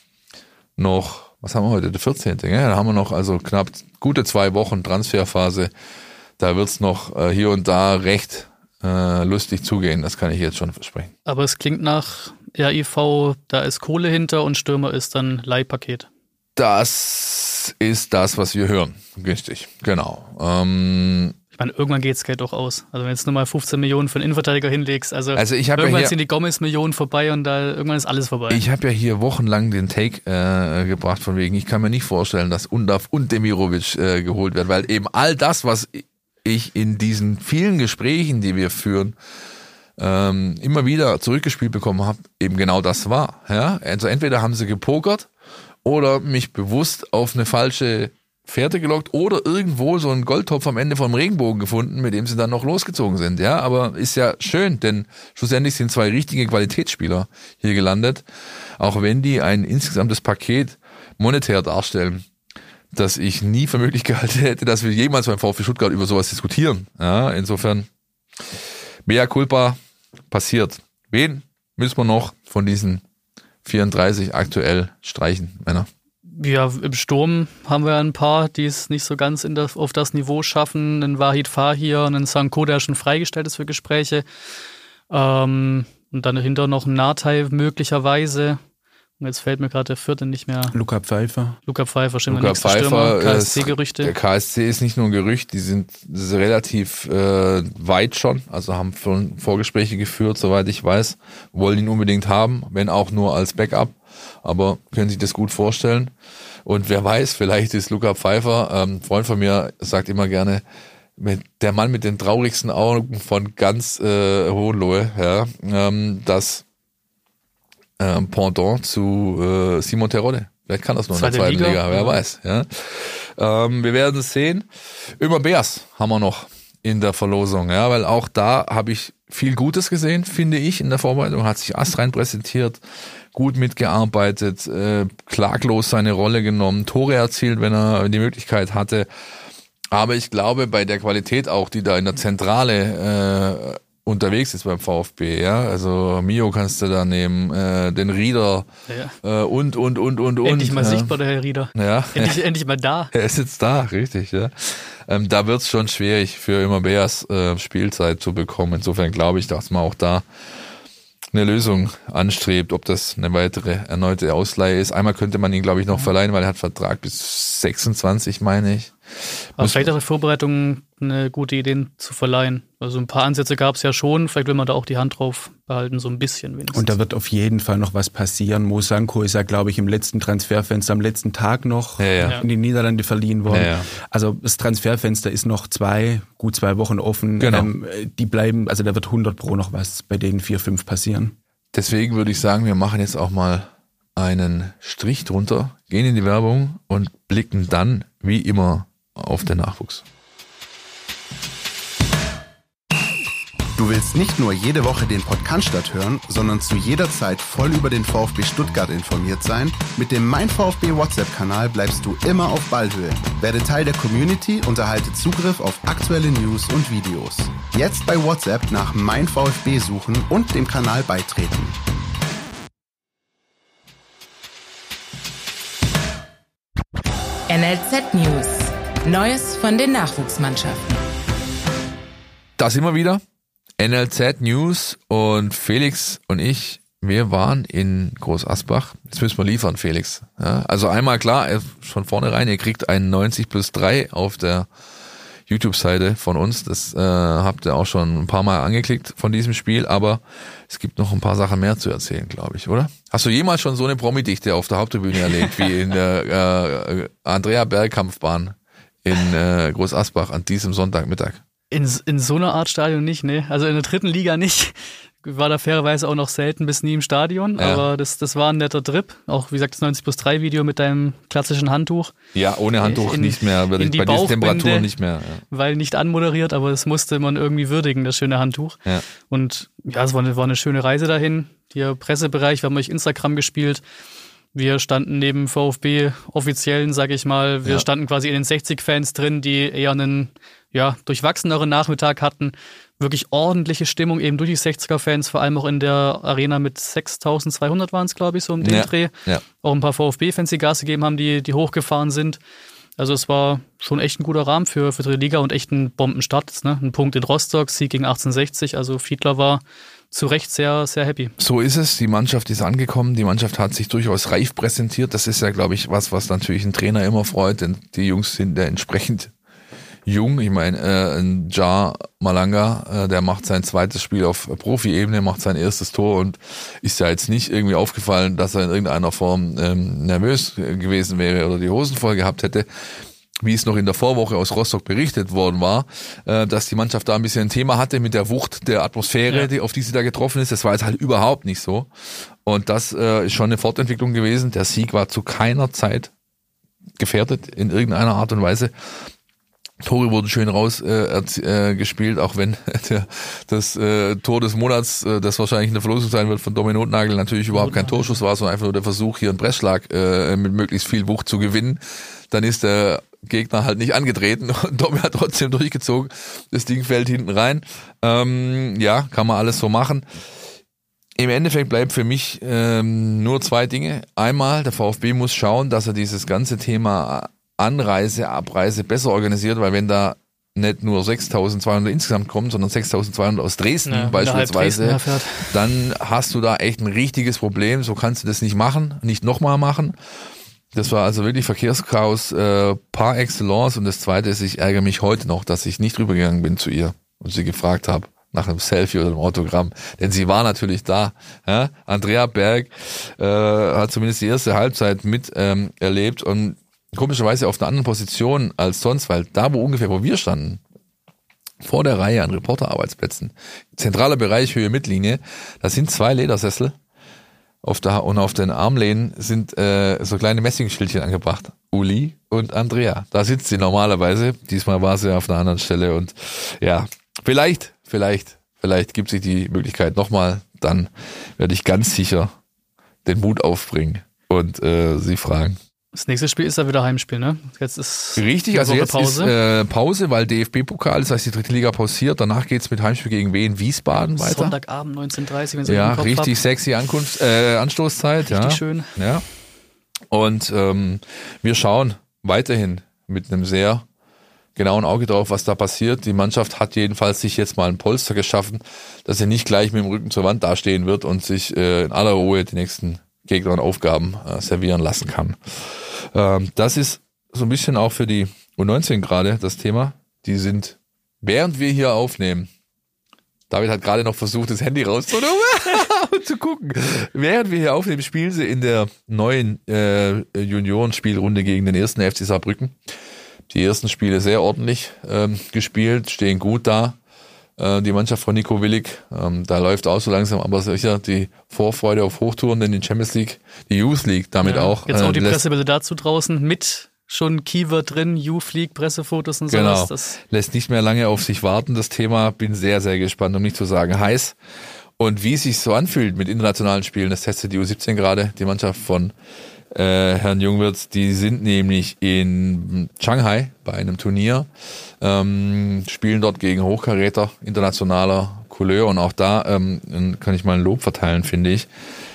noch, was haben wir heute, der vierzehnte Ja, da haben wir noch also knapp gute zwei Wochen Transferphase. Da wird's noch äh, hier und da recht äh, lustig zugehen, das kann ich jetzt schon versprechen. Aber es klingt nach R I V, da ist Kohle hinter und Stürmer ist dann Leihpaket. Das ist das, was wir hören. Richtig, genau. Ähm, ich meine, irgendwann geht das Geld doch aus. Also wenn du jetzt nur mal fünfzehn Millionen für einen Innenverteidiger hinlegst, also, also ich irgendwann ja hier, sind die Gomez-Millionen vorbei und da irgendwann ist alles vorbei. Ich habe ja hier wochenlang den Take äh, gebracht von wegen, ich kann mir nicht vorstellen, dass Undav und Demirovic äh, geholt werden, weil eben all das, was ich in diesen vielen Gesprächen, die wir führen, ähm, immer wieder zurückgespielt bekommen habe, eben genau das war. Ja? Also entweder haben sie gepokert oder mich bewusst auf eine falsche Fährte gelockt oder irgendwo so einen Goldtopf am Ende vom Regenbogen gefunden, mit dem sie dann noch losgezogen sind. Ja, aber ist ja schön, denn schlussendlich sind zwei richtige Qualitätsspieler hier gelandet, auch wenn die ein insgesamtes Paket monetär darstellen, dass ich nie für möglich gehalten hätte, dass wir jemals beim VfB Stuttgart über sowas diskutieren. Ja, insofern, mea culpa, passiert. Wen müssen wir noch von diesen vierunddreißig aktuell streichen, Männer? Ja, im Sturm haben wir ein paar, die es nicht so ganz in das, auf das Niveau schaffen. Einen Wahid Fahir, einen Sanko, der schon freigestellt ist für Gespräche. Ähm, und dann dahinter noch ein Nahtei möglicherweise. Und jetzt fällt mir gerade der vierte nicht mehr. Luca Pfeiffer. Luca Pfeiffer, stimmt, Luca der nächste Pfeiffer, Stürmer. K S ist, C-Gerüchte. Der K S C ist nicht nur ein Gerücht, die sind relativ äh, weit schon, also haben schon Vorgespräche geführt, soweit ich weiß, wollen ihn unbedingt haben, wenn auch nur als Backup, aber können sich das gut vorstellen. Und wer weiß, vielleicht ist Luca Pfeiffer, ähm, ein Freund von mir sagt immer gerne, mit der Mann mit den traurigsten Augen von ganz äh, Hohenlohe, ja, ähm, das ähm, Pendant zu äh, Simon Terodde. Vielleicht kann das nur in der zweiten Liga, Liga wer ja. weiß. Ja. Ähm, wir werden es sehen. Ömer Beers haben wir noch in der Verlosung, ja, weil auch da habe ich viel Gutes gesehen, finde ich, in der Vorbereitung. Hat sich astrein präsentiert, gut mitgearbeitet, äh, klaglos seine Rolle genommen, Tore erzielt, wenn er die Möglichkeit hatte. Aber ich glaube, bei der Qualität auch, die da in der Zentrale äh, unterwegs ist beim VfB, ja, also Mio kannst du da nehmen, äh, den Rieder ja. äh, und, und, und, und, und. Endlich mal ja. sichtbar, der Herr Rieder. Ja. Endlich, endlich mal da. Er ist jetzt da, richtig, ja. Ähm, da wird's schon schwierig für Ömer Beers äh, Spielzeit zu bekommen. Insofern glaube ich, dass man auch da eine Lösung anstrebt, ob das eine weitere erneute Ausleihe ist. Einmal könnte man ihn, glaube ich, noch verleihen, weil er hat Vertrag bis sechsundzwanzig, meine ich. Aber vielleicht auch die Vorbereitung eine gute Idee zu verleihen. Also ein paar Ansätze gab es ja schon, vielleicht will man da auch die Hand drauf behalten, so ein bisschen wenigstens. Und da wird auf jeden Fall noch was passieren. Mo Sanko ist ja, glaube ich, im letzten Transferfenster am letzten Tag noch ja, ja. in die Niederlande verliehen worden. Ja, ja. Also das Transferfenster ist noch zwei, gut zwei Wochen offen. Genau. Ähm, die bleiben, also da wird hundert pro noch was bei den vier, fünf passieren. Deswegen würde ich sagen, wir machen jetzt auch mal einen Strich drunter, gehen in die Werbung und blicken dann, wie immer, auf den Nachwuchs. Du willst nicht nur jede Woche den Podcast hören, sondern zu jeder Zeit voll über den VfB Stuttgart informiert sein? Mit dem Mein VfB WhatsApp-Kanal bleibst du immer auf Ballhöhe. Werde Teil der Community und erhalte Zugriff auf aktuelle News und Videos. Jetzt bei WhatsApp nach Mein VfB suchen und dem Kanal beitreten. N L Z News. Neues von den Nachwuchsmannschaften. Da sind wir wieder. N L Z News und Felix und ich, wir waren in Groß Asbach. Jetzt müssen wir liefern, Felix. Ja, also einmal klar, von vornherein, ihr kriegt einen neunzig plus drei auf der YouTube-Seite von uns. Das äh, habt ihr auch schon ein paar Mal angeklickt von diesem Spiel, aber es gibt noch ein paar Sachen mehr zu erzählen, glaube ich, oder? Hast du jemals schon so eine Promi-Dichte auf der Haupttribüne erlebt, wie in der äh, Andrea-Berg-Kampfbahn in äh, Groß Asbach an diesem Sonntagmittag? In, in so einer Art Stadion nicht, ne? Also in der dritten Liga nicht. War da fairerweise auch noch selten bis nie im Stadion, ja. Aber das, das war ein netter Trip. Auch, wie gesagt, das neunzig plus drei Video mit deinem klassischen Handtuch. Ja, ohne Handtuch in, nicht mehr, würde ich die bei diesen Temperaturen nicht mehr. Ja. Weil nicht anmoderiert, aber das musste man irgendwie würdigen, das schöne Handtuch. Ja. Und ja, es war eine, war eine schöne Reise dahin. Hier Pressebereich, wir haben euch Instagram gespielt. Wir standen neben VfB-Offiziellen, sag ich mal. Wir ja. standen quasi in den sechzig-Fans drin, die eher einen ja, durchwachseneren Nachmittag hatten. Wirklich ordentliche Stimmung eben durch die sechziger-Fans, vor allem auch in der Arena mit sechstausendzweihundert waren es, glaube ich, so um den ja. Dreh. Ja. Auch ein paar VfB-Fans, die Gas gegeben haben, die, die hochgefahren sind. Also es war schon echt ein guter Rahmen für, für die Liga und echt ein Bombenstart. Ne? Ein Punkt in Rostock, Sieg gegen achtzehnhundertsechzig. Also Fiedler war zu Recht sehr, sehr happy. So ist es. Die Mannschaft ist angekommen. Die Mannschaft hat sich durchaus reif präsentiert. Das ist ja, glaube ich, was, was natürlich einen Trainer immer freut, denn die Jungs sind ja entsprechend jung. Ich meine, äh, ein Jar Malanga, äh, der macht sein zweites Spiel auf Profi-Ebene, macht sein erstes Tor und ist ja jetzt nicht irgendwie aufgefallen, dass er in irgendeiner Form ähm, nervös gewesen wäre oder die Hosen voll gehabt hätte. Wie es noch in der Vorwoche aus Rostock berichtet worden war, äh, dass die Mannschaft da ein bisschen ein Thema hatte mit der Wucht der Atmosphäre, ja. die, auf die sie da getroffen ist. Das war jetzt halt überhaupt nicht so. Und das äh, ist schon eine Fortentwicklung gewesen. Der Sieg war zu keiner Zeit gefährdet in irgendeiner Art und Weise. Tore wurden schön raus äh, äh, gespielt, auch wenn der, das äh, Tor des Monats, äh, das wahrscheinlich eine Verlosung sein wird von Dominik Notnagel, natürlich überhaupt kein Torschuss war, sondern einfach nur der Versuch, hier einen Pressschlag äh, mit möglichst viel Wucht zu gewinnen. Dann ist der Gegner halt nicht angetreten und Domi hat trotzdem durchgezogen. Das Ding fällt hinten rein. Ähm, ja, kann man alles so machen. Im Endeffekt bleibt für mich ähm, nur zwei Dinge. Einmal, der VfB muss schauen, dass er dieses ganze Thema Anreise, Abreise besser organisiert, weil wenn da nicht nur sechstausendzweihundert insgesamt kommen, sondern sechstausendzweihundert aus Dresden ja, beispielsweise, Dresden dann hast du da echt ein richtiges Problem. So kannst du das nicht machen, nicht nochmal machen. Das war also wirklich Verkehrschaos äh, par excellence. Und das Zweite ist, ich ärgere mich heute noch, dass ich nicht rübergegangen bin zu ihr und sie gefragt habe nach einem Selfie oder einem Autogramm. Denn sie war natürlich da. Ja? Andrea Berg äh, hat zumindest die erste Halbzeit mit ähm, erlebt und komischerweise auf einer anderen Position als sonst, weil da, wo ungefähr, wo wir standen, vor der Reihe an Reporterarbeitsplätzen, zentraler Bereich, Höhe Mittellinie, da sind zwei Ledersessel auf der, und auf den Armlehnen sind äh, so kleine Messingschildchen angebracht. Uli und Andrea. Da sitzt sie normalerweise. Diesmal war sie auf einer anderen Stelle und ja, vielleicht, vielleicht, vielleicht gibt sich die Möglichkeit nochmal, dann werde ich ganz sicher den Mut aufbringen und äh, sie fragen. Das nächste Spiel ist ja wieder Heimspiel, ne? Jetzt ist richtig, also jetzt Pause. ist äh, Pause, weil D F B-Pokal, das heißt die dritte Liga pausiert. Danach geht's mit Heimspiel gegen Wien Wiesbaden weiter. Sonntagabend neunzehn Uhr dreißig, wenn Sie ja, im Kopf richtig habt. sexy Ankunft, äh, Anstoßzeit. Richtig ja. schön. Ja. Und ähm, wir schauen weiterhin mit einem sehr genauen Auge drauf, was da passiert. Die Mannschaft hat jedenfalls sich jetzt mal ein Polster geschaffen, dass sie nicht gleich mit dem Rücken zur Wand dastehen wird und sich äh, in aller Ruhe die nächsten Gegner und Aufgaben äh, servieren lassen kann. Ähm, das ist so ein bisschen auch für die U neunzehn gerade das Thema. Die sind, während wir hier aufnehmen, David hat gerade noch versucht, das Handy rauszunehmen und zu gucken. Während wir hier aufnehmen, spielen sie in der neuen äh, Juniorenspielrunde gegen den ersten F C Saarbrücken. Die ersten Spiele sehr ordentlich ähm, gespielt, stehen gut da. Die Mannschaft von Nico Willig, ähm, da läuft auch so langsam, aber sicher die Vorfreude auf Hochtouren in die Champions League, die Youth League damit ja, auch. Jetzt auch die äh, Pressebilder dazu draußen mit schon Keyword drin, Youth League, Pressefotos und genau, sowas. Das lässt nicht mehr lange auf sich warten, das Thema. Bin sehr, sehr gespannt, um nicht zu sagen heiß. Und wie es sich so anfühlt mit internationalen Spielen, das testet die U siebzehn gerade, die Mannschaft von Äh, Herrn Jungwirth, die sind nämlich in Shanghai bei einem Turnier, ähm, spielen dort gegen Hochkaräter internationaler Couleur und auch da ähm, kann ich mal ein Lob verteilen, finde ich,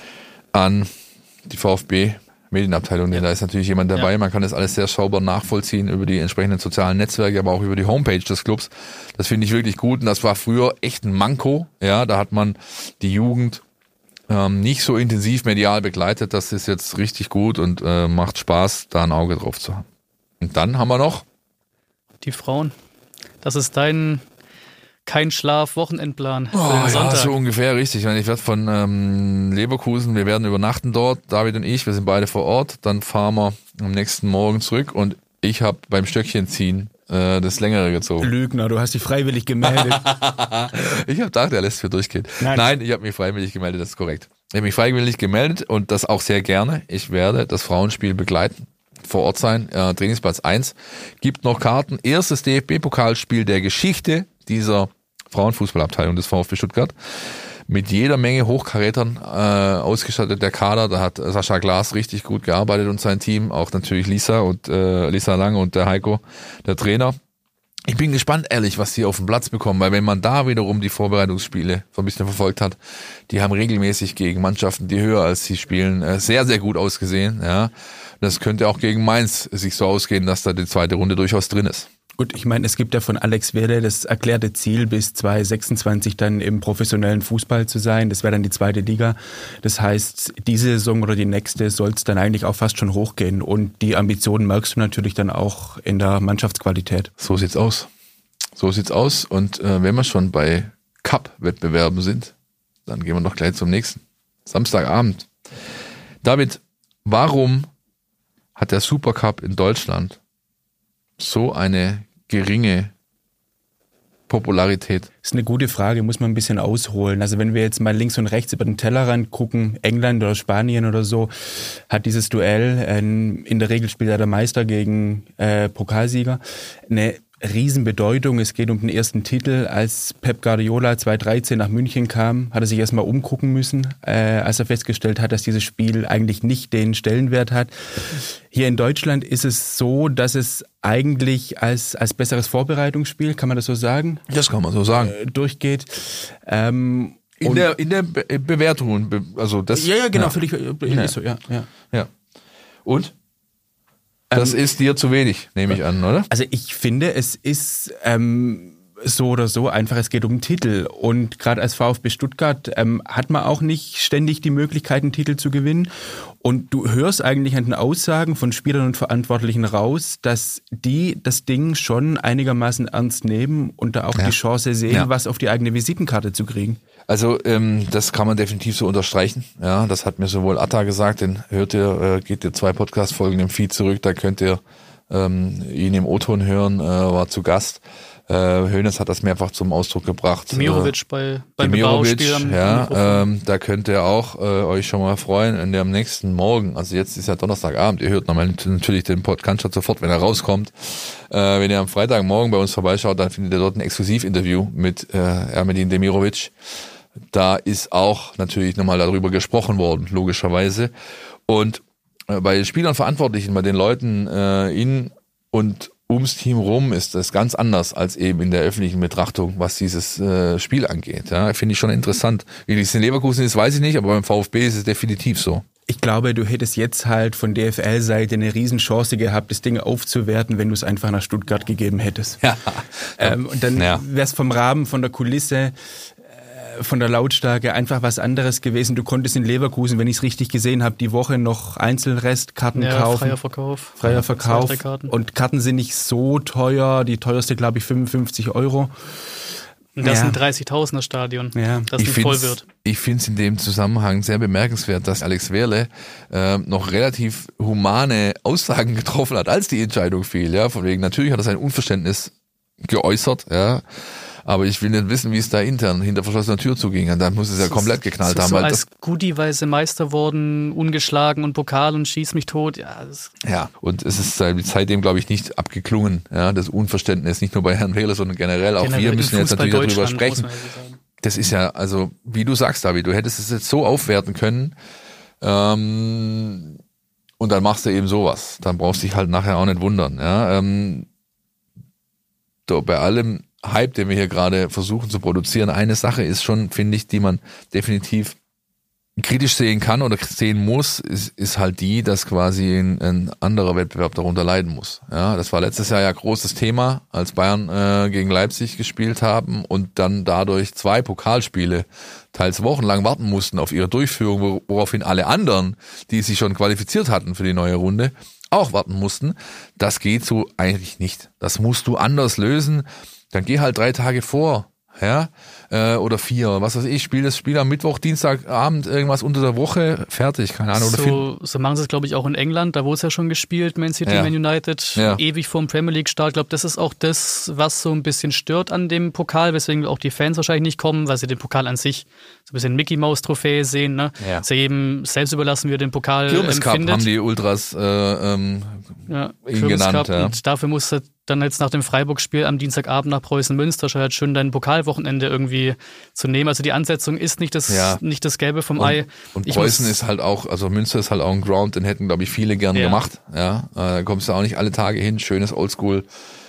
an die VfB Medienabteilung, denn da ist natürlich jemand dabei, ja. Man kann das alles sehr sauber nachvollziehen über die entsprechenden sozialen Netzwerke, aber auch über die Homepage des Clubs. Das finde ich wirklich gut und das war früher echt ein Manko, ja, da hat man die Jugend nicht so intensiv medial begleitet, das ist jetzt richtig gut und äh, macht Spaß, da ein Auge drauf zu haben. Und dann haben wir noch die Frauen. Das ist dein kein Schlaf-Wochenendplan für oh, den Sonntag. Ja, so ungefähr, richtig. Ich werde von ähm, Leverkusen, wir werden übernachten dort, David und ich, wir sind beide vor Ort, dann fahren wir am nächsten Morgen zurück und ich habe beim Stöckchenziehen das längere gezogen. Lügner, du hast dich freiwillig gemeldet. Ich habe gedacht, er lässt für durchgehen. Nein, Nein ich habe mich freiwillig gemeldet, das ist korrekt. Ich habe mich freiwillig gemeldet und das auch sehr gerne. Ich werde das Frauenspiel begleiten, vor Ort sein, äh, Trainingsplatz eins. Gibt noch Karten. Erstes D F B-Pokalspiel der Geschichte dieser Frauenfußballabteilung des VfB Stuttgart. Mit jeder Menge Hochkarätern äh, ausgestattet der Kader. Da hat Sascha Glas richtig gut gearbeitet und sein Team. Auch natürlich Lisa und äh, Lisa Lang und der Heiko, der Trainer. Ich bin gespannt, ehrlich, was die auf den Platz bekommen, weil wenn man da wiederum die Vorbereitungsspiele so ein bisschen verfolgt hat, die haben regelmäßig gegen Mannschaften, die höher als sie spielen, äh, sehr, sehr gut ausgesehen. Ja, das könnte auch gegen Mainz sich so ausgehen, dass da die zweite Runde durchaus drin ist. Gut, ich meine, es gibt ja von Alex Werde das erklärte Ziel, bis zwanzig sechsundzwanzig dann im professionellen Fußball zu sein. Das wäre dann die zweite Liga. Das heißt, diese Saison oder die nächste soll es dann eigentlich auch fast schon hochgehen. Und die Ambitionen merkst du natürlich dann auch in der Mannschaftsqualität. So sieht's aus. So sieht's aus. Und äh, wenn wir schon bei Cup-Wettbewerben sind, dann gehen wir doch gleich zum nächsten. Samstagabend. David, warum hat der Supercup in Deutschland so eine geringe Popularität? Das ist eine gute Frage, muss man ein bisschen ausholen. Also wenn wir jetzt mal links und rechts über den Tellerrand gucken, England oder Spanien oder so, hat dieses Duell, ähm, in der Regel spielt ja der Meister gegen äh, Pokalsieger, eine Riesenbedeutung. Es geht um den ersten Titel. Als Pep Guardiola zweitausenddreizehn nach München kam, hat er sich erstmal umgucken müssen, äh, als er festgestellt hat, dass dieses Spiel eigentlich nicht den Stellenwert hat. Hier in Deutschland ist es so, dass es eigentlich als, als besseres Vorbereitungsspiel, kann man das so sagen? Das kann man so sagen. Äh, durchgeht. Ähm, in, der, in der Be- Bewertung, also das. Ja, ja, genau, ja. völlig, Ja. so, ja, ja. Ja. Und? Das Ähm, ist dir zu wenig, nehme ich an, oder? Also ich finde, es ist ähm, so oder so einfach, es geht um einen Titel. Und gerade als VfB Stuttgart ähm, hat man auch nicht ständig die Möglichkeit, einen Titel zu gewinnen. Und du hörst eigentlich an den Aussagen von Spielern und Verantwortlichen raus, dass die das Ding schon einigermaßen ernst nehmen und da auch Ja. die Chance sehen, Ja. was auf die eigene Visitenkarte zu kriegen. Also ähm, das kann man definitiv so unterstreichen. Ja, das hat mir sowohl Atta gesagt, den hört ihr, äh, geht ihr zwei Podcast-Folgen im Feed zurück, da könnt ihr ähm, ihn im O-Ton hören, äh, war zu Gast. Äh, Hoeneß hat das mehrfach zum Ausdruck gebracht. Mirovic bei, beim Demirovic, Bebauspiel am ja, Mikrofon. ähm, da könnt ihr auch äh, euch schon mal freuen, wenn der am nächsten Morgen, also jetzt ist ja Donnerstagabend, ihr hört nochmal natürlich den Podcast sofort, wenn er rauskommt. Äh, wenn ihr am Freitagmorgen bei uns vorbeischaut, dann findet ihr dort ein Exklusivinterview mit äh, Ermedin Demirovic. Da ist auch natürlich nochmal darüber gesprochen worden, logischerweise. Und äh, bei den Spielern Verantwortlichen, bei den Leuten äh, in und ums Team rum ist das ganz anders als eben in der öffentlichen Betrachtung, was dieses äh, Spiel angeht. Ja, finde ich schon interessant. Wie es in Leverkusen ist, weiß ich nicht, aber beim VfB ist es definitiv so. Ich glaube, du hättest jetzt halt von D F L-Seite eine Riesenchance gehabt, das Ding aufzuwerten, wenn du es einfach nach Stuttgart gegeben hättest. Ja. Ähm, und dann Ja. wäre es vom Rahmen, von der Kulisse, äh, von der Lautstärke einfach was anderes gewesen. Du konntest in Leverkusen, wenn ich es richtig gesehen habe, die Woche noch Einzelrestkarten Ja, kaufen. freier Verkauf. Freier Verkauf. Zwei, drei Karten. Und Karten sind nicht so teuer. Die teuerste, glaube ich, fünfundfünfzig Euro. Und das Ja. ist ein dreißigtausender Stadion, Ja. das nicht voll wird. Ich finde es in dem Zusammenhang sehr bemerkenswert, dass Alex Werle äh, noch relativ humane Aussagen getroffen hat, als die Entscheidung fiel. Ja, von wegen, natürlich hat er sein Unverständnis geäußert, ja. Aber ich will nicht wissen, wie es da intern hinter verschlossener Tür zuging. Und dann muss es ja komplett geknallt so, haben. so Weil als das, Goodie-weise Meister worden, ungeschlagen und Pokal und schieß mich tot. Ja, das ja, und es ist seitdem, glaube ich, nicht abgeklungen, ja, das Unverständnis, nicht nur bei Herrn Wähler, sondern generell. Auch generell wir im müssen jetzt Fußball natürlich darüber Deutschland, sprechen. muss man ja sagen. Das ist ja, also, wie du sagst, David, du hättest es jetzt so aufwerten können, ähm, und dann machst du eben sowas. Dann brauchst du dich halt nachher auch nicht wundern, ja. Ähm, da, bei allem Hype, den wir hier gerade versuchen zu produzieren, eine Sache ist schon, finde ich, die man definitiv kritisch sehen kann oder sehen muss, ist, ist halt die, dass quasi ein, ein anderer Wettbewerb darunter leiden muss. Ja, das war letztes Jahr ja großes Thema, als Bayern äh, gegen Leipzig gespielt haben und dann dadurch zwei Pokalspiele teils wochenlang warten mussten auf ihre Durchführung, woraufhin alle anderen, die sich schon qualifiziert hatten für die neue Runde, auch warten mussten. Das geht so eigentlich nicht. Das musst du anders lösen. Dann geh halt drei Tage vor, ja, äh, oder vier, was weiß ich, spiel das Spiel am Mittwoch, Dienstagabend, irgendwas unter der Woche, fertig, keine Ahnung. Oder So, so machen sie es, glaube ich, auch in England, da wurde es ja schon gespielt, Man City, Ja. Man United, Ja. ewig vor dem Premier League-Start. Ich glaube, das ist auch das, was so ein bisschen stört an dem Pokal, weswegen auch die Fans wahrscheinlich nicht kommen, weil sie den Pokal an sich so ein bisschen Mickey-Maus-Trophäe sehen. Ne? Ja. Ist ja jedem selbst überlassen, wie er den Pokal Kirmes Cup empfindet. haben die Ultras äh, ähm, ja, ihn Kirmes genannt, Cup. ja. Und dafür musst du dann jetzt nach dem Freiburg-Spiel am Dienstagabend nach Preußen-Münster schon halt schön dein Pokalwochenende irgendwie zu nehmen. Also die Ansetzung ist nicht das, Ja. nicht das Gelbe vom und, Ei. und Ich Preußen muss- ist halt auch, also Münster ist halt auch ein Ground, den hätten, glaube ich, viele gern Ja. gemacht. Ja, äh, da kommst du auch nicht alle Tage hin, schönes Oldschool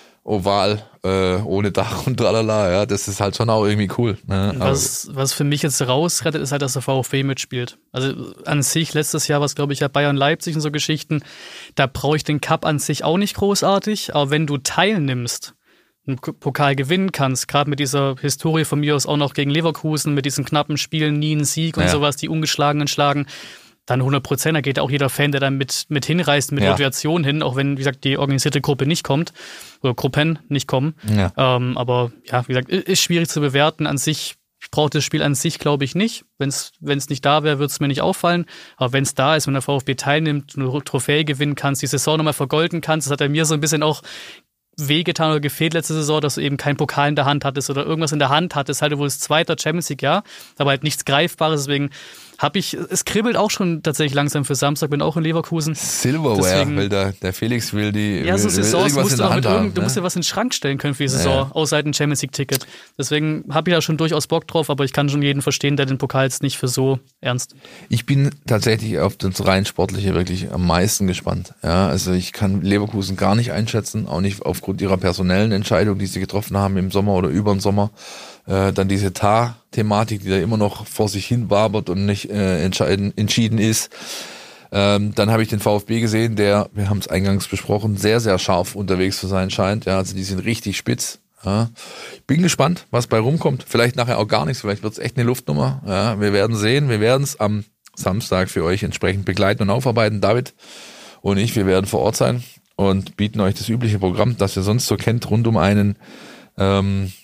Oval, äh, ohne Dach und tralala, ja, das ist halt schon auch irgendwie cool. Ne? Aber- Was, was für mich jetzt rausrettet, ist halt, dass der VfB mitspielt. Also an sich, letztes Jahr war es, glaube ich, ja Bayern-Leipzig und so Geschichten, da brauche ich den Cup an sich auch nicht großartig, aber wenn du teilnimmst, einen Pokal gewinnen kannst, gerade mit dieser Historie von mir aus auch noch gegen Leverkusen, mit diesen knappen Spielen, nie einen Sieg und Ja. sowas, die Ungeschlagenen schlagen, dann hundert Prozent, da geht auch jeder Fan, der dann mit, mit hinreist, mit Ja. Motivation hin, auch wenn, wie gesagt, die organisierte Gruppe nicht kommt, oder Gruppen nicht kommen. Ja. Ähm, aber ja, wie gesagt, ist schwierig zu bewerten. An sich braucht das Spiel an sich, glaube ich, nicht. Wenn es nicht da wäre, würde es mir nicht auffallen. Aber wenn es da ist, wenn der VfB teilnimmt, eine Trophäe gewinnen kannst, die Saison nochmal vergolden kannst, das hat er mir so ein bisschen auch wehgetan oder gefehlt letzte Saison, dass du eben keinen Pokal in der Hand hattest oder irgendwas in der Hand hattest, halt wohl das zweite Champions League Jahr, aber halt nichts Greifbares, deswegen habe ich, es kribbelt auch schon tatsächlich langsam für Samstag, bin auch in Leverkusen. Silverware, deswegen, weil der, der Felix will die ja, so will, will Saisons musst du, auch mit haben, ne? du musst ja was in den Schrank stellen können für die Saison, ja. außer halt ein Champions League Ticket. Deswegen habe ich da schon durchaus Bock drauf, aber ich kann schon jeden verstehen, der den Pokal jetzt nicht für so ernst. Ich bin tatsächlich auf das rein Sportliche wirklich am meisten gespannt. Ja, also ich kann Leverkusen gar nicht einschätzen, auch nicht aufgrund ihrer personellen Entscheidung, die sie getroffen haben im Sommer oder über den Sommer. Äh, dann diese T A-Thematik, die da immer noch vor sich hin wabert und nicht äh, entscheiden, entschieden ist. Ähm, dann habe ich den VfB gesehen, der, wir haben es eingangs besprochen, sehr, sehr scharf unterwegs zu sein scheint. Ja, also die sind richtig spitz. Ja. Ich bin gespannt, was bei rumkommt. Vielleicht nachher auch gar nichts, vielleicht wird es echt eine Luftnummer. Ja, wir werden sehen, wir werden es am Samstag für euch entsprechend begleiten und aufarbeiten. David und ich, wir werden vor Ort sein und bieten euch das übliche Programm, das ihr sonst so kennt, rund um einen ähm,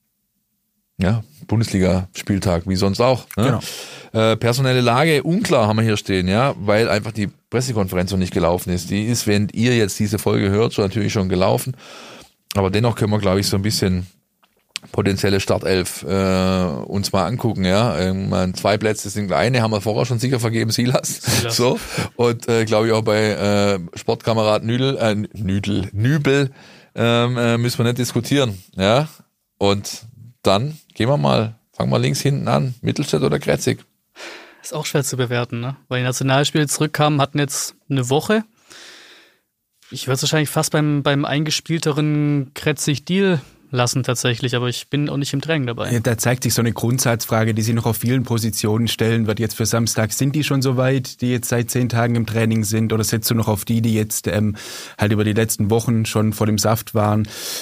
ja, Bundesliga-Spieltag, wie sonst auch. Ne? Genau. Äh, personelle Lage unklar haben wir hier stehen, ja, weil einfach die Pressekonferenz noch nicht gelaufen ist. Die ist, während ihr jetzt diese Folge hört, schon natürlich schon gelaufen. Aber dennoch können wir, glaube ich, so ein bisschen potenzielle Startelf äh, uns mal angucken, ja. Ähm, zwei Plätze sind eine, haben wir vorher schon sicher vergeben, Silas. Silas. So. Und äh, glaube ich auch bei äh, Sportkamerad Nüdel, äh, Nüdel, Nübel ähm, äh, müssen wir nicht diskutieren, ja. Und dann gehen wir mal, fangen wir links hinten an, Mittelstädt oder Kretzig? Ist auch schwer zu bewerten, ne? Weil die Nationalspiele zurückkamen, hatten jetzt eine Woche. Ich würde es wahrscheinlich fast beim, beim eingespielteren Kretzig-Deal lassen tatsächlich, aber ich bin auch nicht im Training dabei. Ja, da zeigt sich so eine Grundsatzfrage, die sich noch auf vielen Positionen stellen wird jetzt für Samstag. Sind die schon so weit, die jetzt seit zehn Tagen im Training sind, oder setzt du noch auf die, die jetzt ähm, halt über die letzten Wochen schon vor dem Saft waren?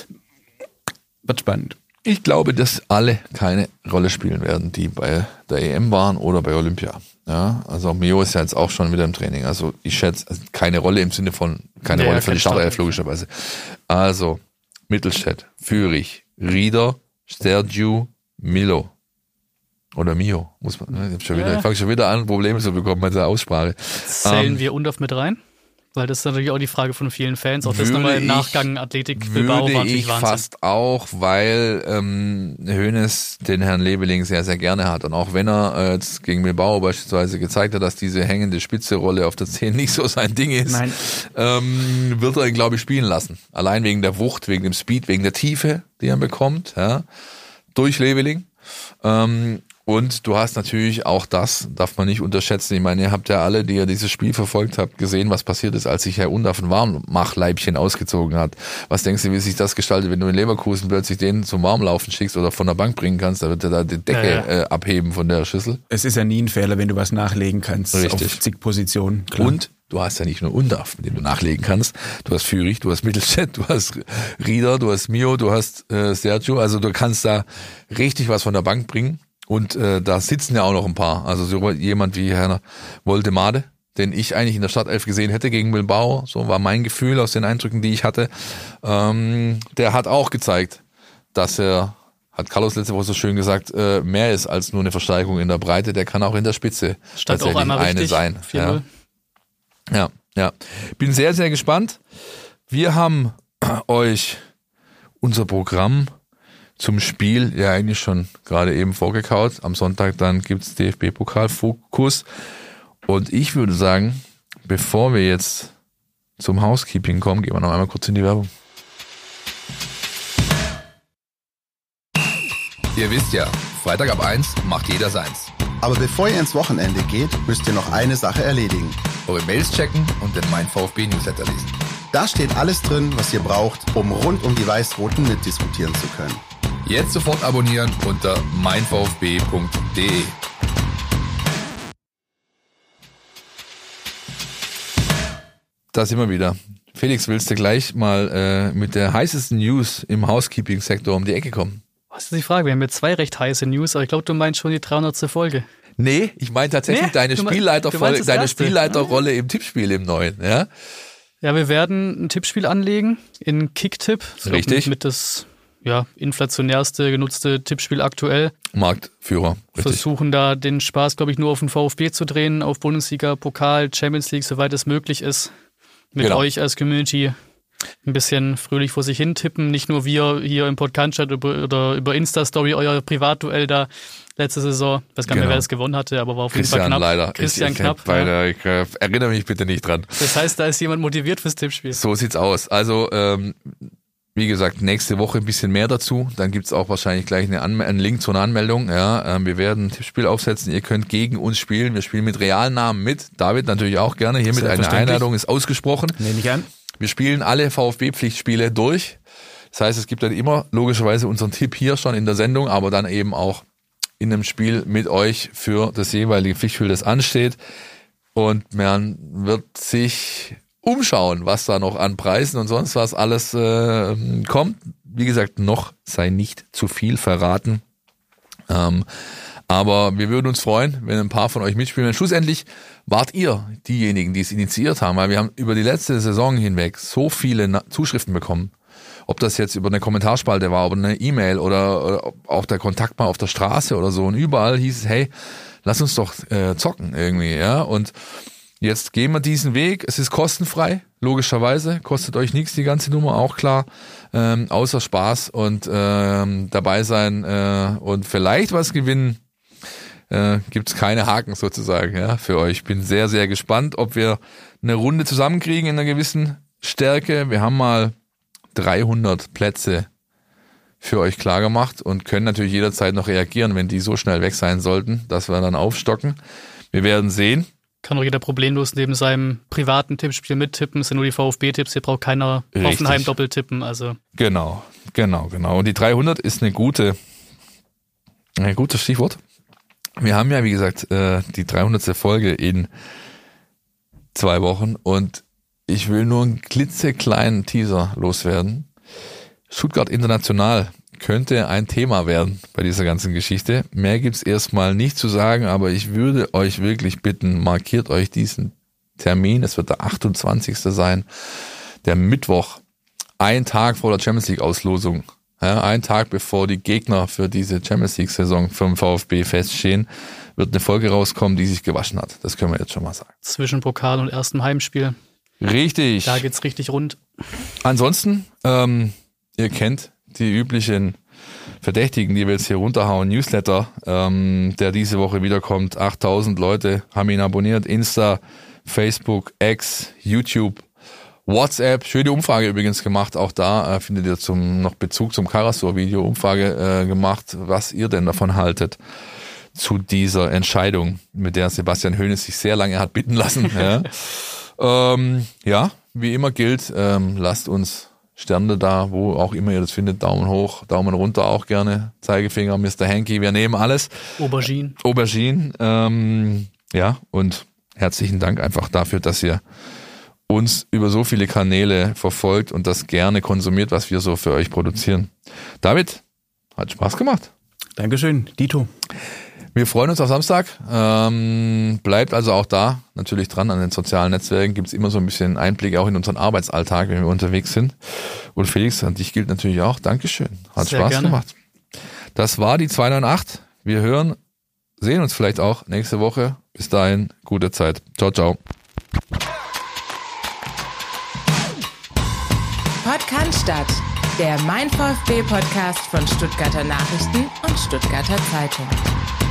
Wird spannend. Ich glaube, dass alle keine Rolle spielen werden, die bei der E M waren oder bei Olympia. Ja, also Mio ist ja jetzt auch schon wieder im Training. Also ich schätze, keine Rolle im Sinne von, keine ja, Rolle für die Startelf Startelf. logischerweise. Also Mittelstädt, Fürich, Rieder, Sergiu, Milo. Oder Mio, muss man, ich, hab schon wieder, Ja. ich fange schon wieder an, Probleme zu bekommen mit der Aussprache. Zählen Ähm, wir Undorf mit rein? Weil das ist natürlich auch die Frage von vielen Fans. Auch das Würde nochmal im ich- Nachgang Athletik Bilbao war Würde natürlich ich Wahnsinn. fast auch, weil ähm, Hoeneß den Herrn Leveling sehr, sehr gerne hat. Und auch wenn er äh, jetzt gegen Bilbao beispielsweise gezeigt hat, dass diese hängende Spitze-Rolle auf der zehn nicht so sein Ding ist, Nein. Ähm, wird er ihn, glaube ich, spielen lassen. Allein wegen der Wucht, wegen dem Speed, wegen der Tiefe, die er bekommt, ja, durch Leveling. Ähm, Und du hast natürlich auch das, darf man nicht unterschätzen. Ich meine, ihr habt ja alle, die ihr dieses Spiel verfolgt habt, gesehen, was passiert ist, als sich Herr Undorf ein Warmmachleibchen ausgezogen hat. Was denkst du, wie sich das gestaltet, wenn du in Leverkusen plötzlich den zum Warmlaufen schickst oder von der Bank bringen kannst? Da wird er da die Decke Ja, ja. Äh, abheben von der Schüssel. Es ist ja nie ein Fehler, wenn du was nachlegen kannst. Richtig. Auf zig Positionen. Klar. Und du hast ja nicht nur Undorf, mit dem du nachlegen kannst. Du hast Fürich, du hast Mittelstädt, du hast Rieder, du hast Mio, du hast äh, Sergio. Also du kannst da richtig was von der Bank bringen. Und äh, da sitzen ja auch noch ein paar. Also so jemand wie Herr Woldemade, den ich eigentlich in der Startelf gesehen hätte gegen Bilbao. So war mein Gefühl aus den Eindrücken, die ich hatte. Ähm, der hat auch gezeigt, dass er, hat Carlos letzte Woche so schön gesagt, äh, mehr ist als nur eine Versteigerung in der Breite. Der kann auch in der Spitze Stand auch tatsächlich einmal eine richtig. sein. vier Ja. null. Ja, ja. Bin sehr, sehr gespannt. Wir haben euch unser Programm zum Spiel ja eigentlich schon gerade eben vorgekaut. Am Sonntag dann gibt's D F B-Pokal-Fokus. Und ich würde sagen, bevor wir jetzt zum Housekeeping kommen, gehen wir noch einmal kurz in die Werbung. Ihr wisst ja, Freitag ab eins macht jeder seins. Aber bevor ihr ins Wochenende geht, müsst ihr noch eine Sache erledigen. Eure Mails checken und den Mein VfB Newsletter lesen. Da steht alles drin, was ihr braucht, um rund um die Weiß-Roten mitdiskutieren zu können. Jetzt sofort abonnieren unter mein v f b punkt d e. Da sind wir wieder. Felix, willst du gleich mal äh, mit der heißesten News im Housekeeping-Sektor um die Ecke kommen? Was ist die Frage? Wir haben jetzt zwei recht heiße News, aber ich glaube, du meinst schon die dreihundertste Folge. Nee, ich meine tatsächlich Nee, deine du mein- Spielleiter, du meinst das deine erste. Spielleiterrolle im Tippspiel im Neuen, ja? Ja, wir werden ein Tippspiel anlegen in Kicktipp. Ich glaub, Richtig. Mit das ja, inflationärste genutzte Tippspiel aktuell. Marktführer, richtig. Versuchen da den Spaß, glaube ich, nur auf den VfB zu drehen, auf Bundesliga, Pokal, Champions League, soweit es möglich ist. Mit Genau. euch als Community ein bisschen fröhlich vor sich hin tippen. Nicht nur wir hier im Podcast über, oder über Insta-Story, euer Privatduell da letzte Saison. Ich weiß gar nicht mehr, Genau. wer das gewonnen hatte, aber war auf jeden Christian Fall knapp. leider. Christian ich, ich knapp. Bei Ja. der, ich äh, erinnere mich bitte nicht dran. Das heißt, da ist jemand motiviert fürs Tippspiel. So sieht's aus. Also, ähm, wie gesagt, nächste Woche ein bisschen mehr dazu. Dann gibt's auch wahrscheinlich gleich eine Anme- einen Link zu einer Anmeldung. Ja, ähm, wir werden ein Tippspiel aufsetzen. Ihr könnt gegen uns spielen. Wir spielen mit realen Namen mit. David natürlich auch gerne. Hiermit eine Selbstverständlich. Einladung ist ausgesprochen. Nehme ich an. Wir spielen alle VfB-Pflichtspiele durch. Das heißt, es gibt dann immer logischerweise unseren Tipp hier schon in der Sendung, aber dann eben auch in einem Spiel mit euch für das jeweilige Pflichtspiel, das ansteht. Und man wird sich umschauen, was da noch an Preisen und sonst was alles äh, kommt. Wie gesagt, noch sei nicht zu viel verraten. Ähm, aber wir würden uns freuen, wenn ein paar von euch mitspielen. Und schlussendlich wart ihr diejenigen, die es initiiert haben, weil wir haben über die letzte Saison hinweg so viele Na- Zuschriften bekommen. Ob das jetzt über eine Kommentarspalte war, über eine E-Mail oder, oder auch der Kontakt mal auf der Straße oder so. Und überall hieß es, hey, lass uns doch äh, zocken irgendwie, ja. Und jetzt gehen wir diesen Weg. Es ist kostenfrei, logischerweise. Kostet euch nichts, die ganze Nummer, auch klar. Ähm, außer Spaß und ähm, dabei sein äh, und vielleicht was gewinnen. Äh, gibt's keine Haken sozusagen, ja, für euch. Bin sehr, sehr gespannt, ob wir eine Runde zusammenkriegen in einer gewissen Stärke. Wir haben mal dreihundert Plätze für euch klar gemacht und können natürlich jederzeit noch reagieren, wenn die so schnell weg sein sollten, dass wir dann aufstocken. Wir werden sehen. Kann auch jeder problemlos neben seinem privaten Tippspiel mittippen. Es sind nur die VfB-Tipps. Hier braucht keiner Richtig. Hoffenheim doppelt tippen. Also Genau, genau, genau. Und die dreihundert ist eine gute, ein gutes Stichwort. Wir haben ja, wie gesagt, äh, die dreihundertste Folge in zwei Wochen und ich will nur einen klitzekleinen Teaser loswerden. Stuttgart International könnte ein Thema werden bei dieser ganzen Geschichte. Mehr gibt's erstmal nicht zu sagen, aber ich würde euch wirklich bitten, markiert euch diesen Termin. Es wird der achtundzwanzigste sein, der Mittwoch, ein Tag vor der Champions League Auslosung. Ja, ein Tag bevor die Gegner für diese Champions League Saison vom VfB feststehen, wird eine Folge rauskommen, die sich gewaschen hat. Das können wir jetzt schon mal sagen. zwischen Pokal und erstem Heimspiel. Richtig. Da geht's richtig rund. Ansonsten, ähm, ihr kennt die üblichen Verdächtigen, die wir jetzt hier runterhauen. Newsletter, ähm, der diese Woche wiederkommt. achttausend Leute haben ihn abonniert. Insta, Facebook, X, YouTube, WhatsApp. Schöne Umfrage übrigens gemacht. Auch da äh, findet ihr zum noch Bezug zum Karasor-Video Umfrage äh, gemacht, was ihr denn davon haltet zu dieser Entscheidung, mit der Sebastian Hoeneß sich sehr lange hat bitten lassen. ja. Ähm, ja, wie immer gilt, ähm, lasst uns Sterne da, wo auch immer ihr das findet. Daumen hoch, Daumen runter auch gerne. Zeigefinger, Mister Hanky, wir nehmen alles. Aubergine. Aubergine. Ähm, ja, und herzlichen Dank einfach dafür, dass ihr uns über so viele Kanäle verfolgt und das gerne konsumiert, was wir so für euch produzieren. David, hat Spaß gemacht. Dankeschön, Dito. Wir freuen uns auf Samstag. Ähm, bleibt also auch da natürlich dran an den sozialen Netzwerken. Gibt es immer so ein bisschen Einblick auch in unseren Arbeitsalltag, wenn wir unterwegs sind. Und Felix, an dich gilt natürlich auch. Dankeschön. Hat Sehr Spaß gerne. gemacht. Das war die zweihundertacht. Wir hören, sehen uns vielleicht auch nächste Woche. Bis dahin, gute Zeit. Ciao, ciao. Podcast, der Mein VfB Podcast von Stuttgarter Nachrichten und Stuttgarter Zeitung.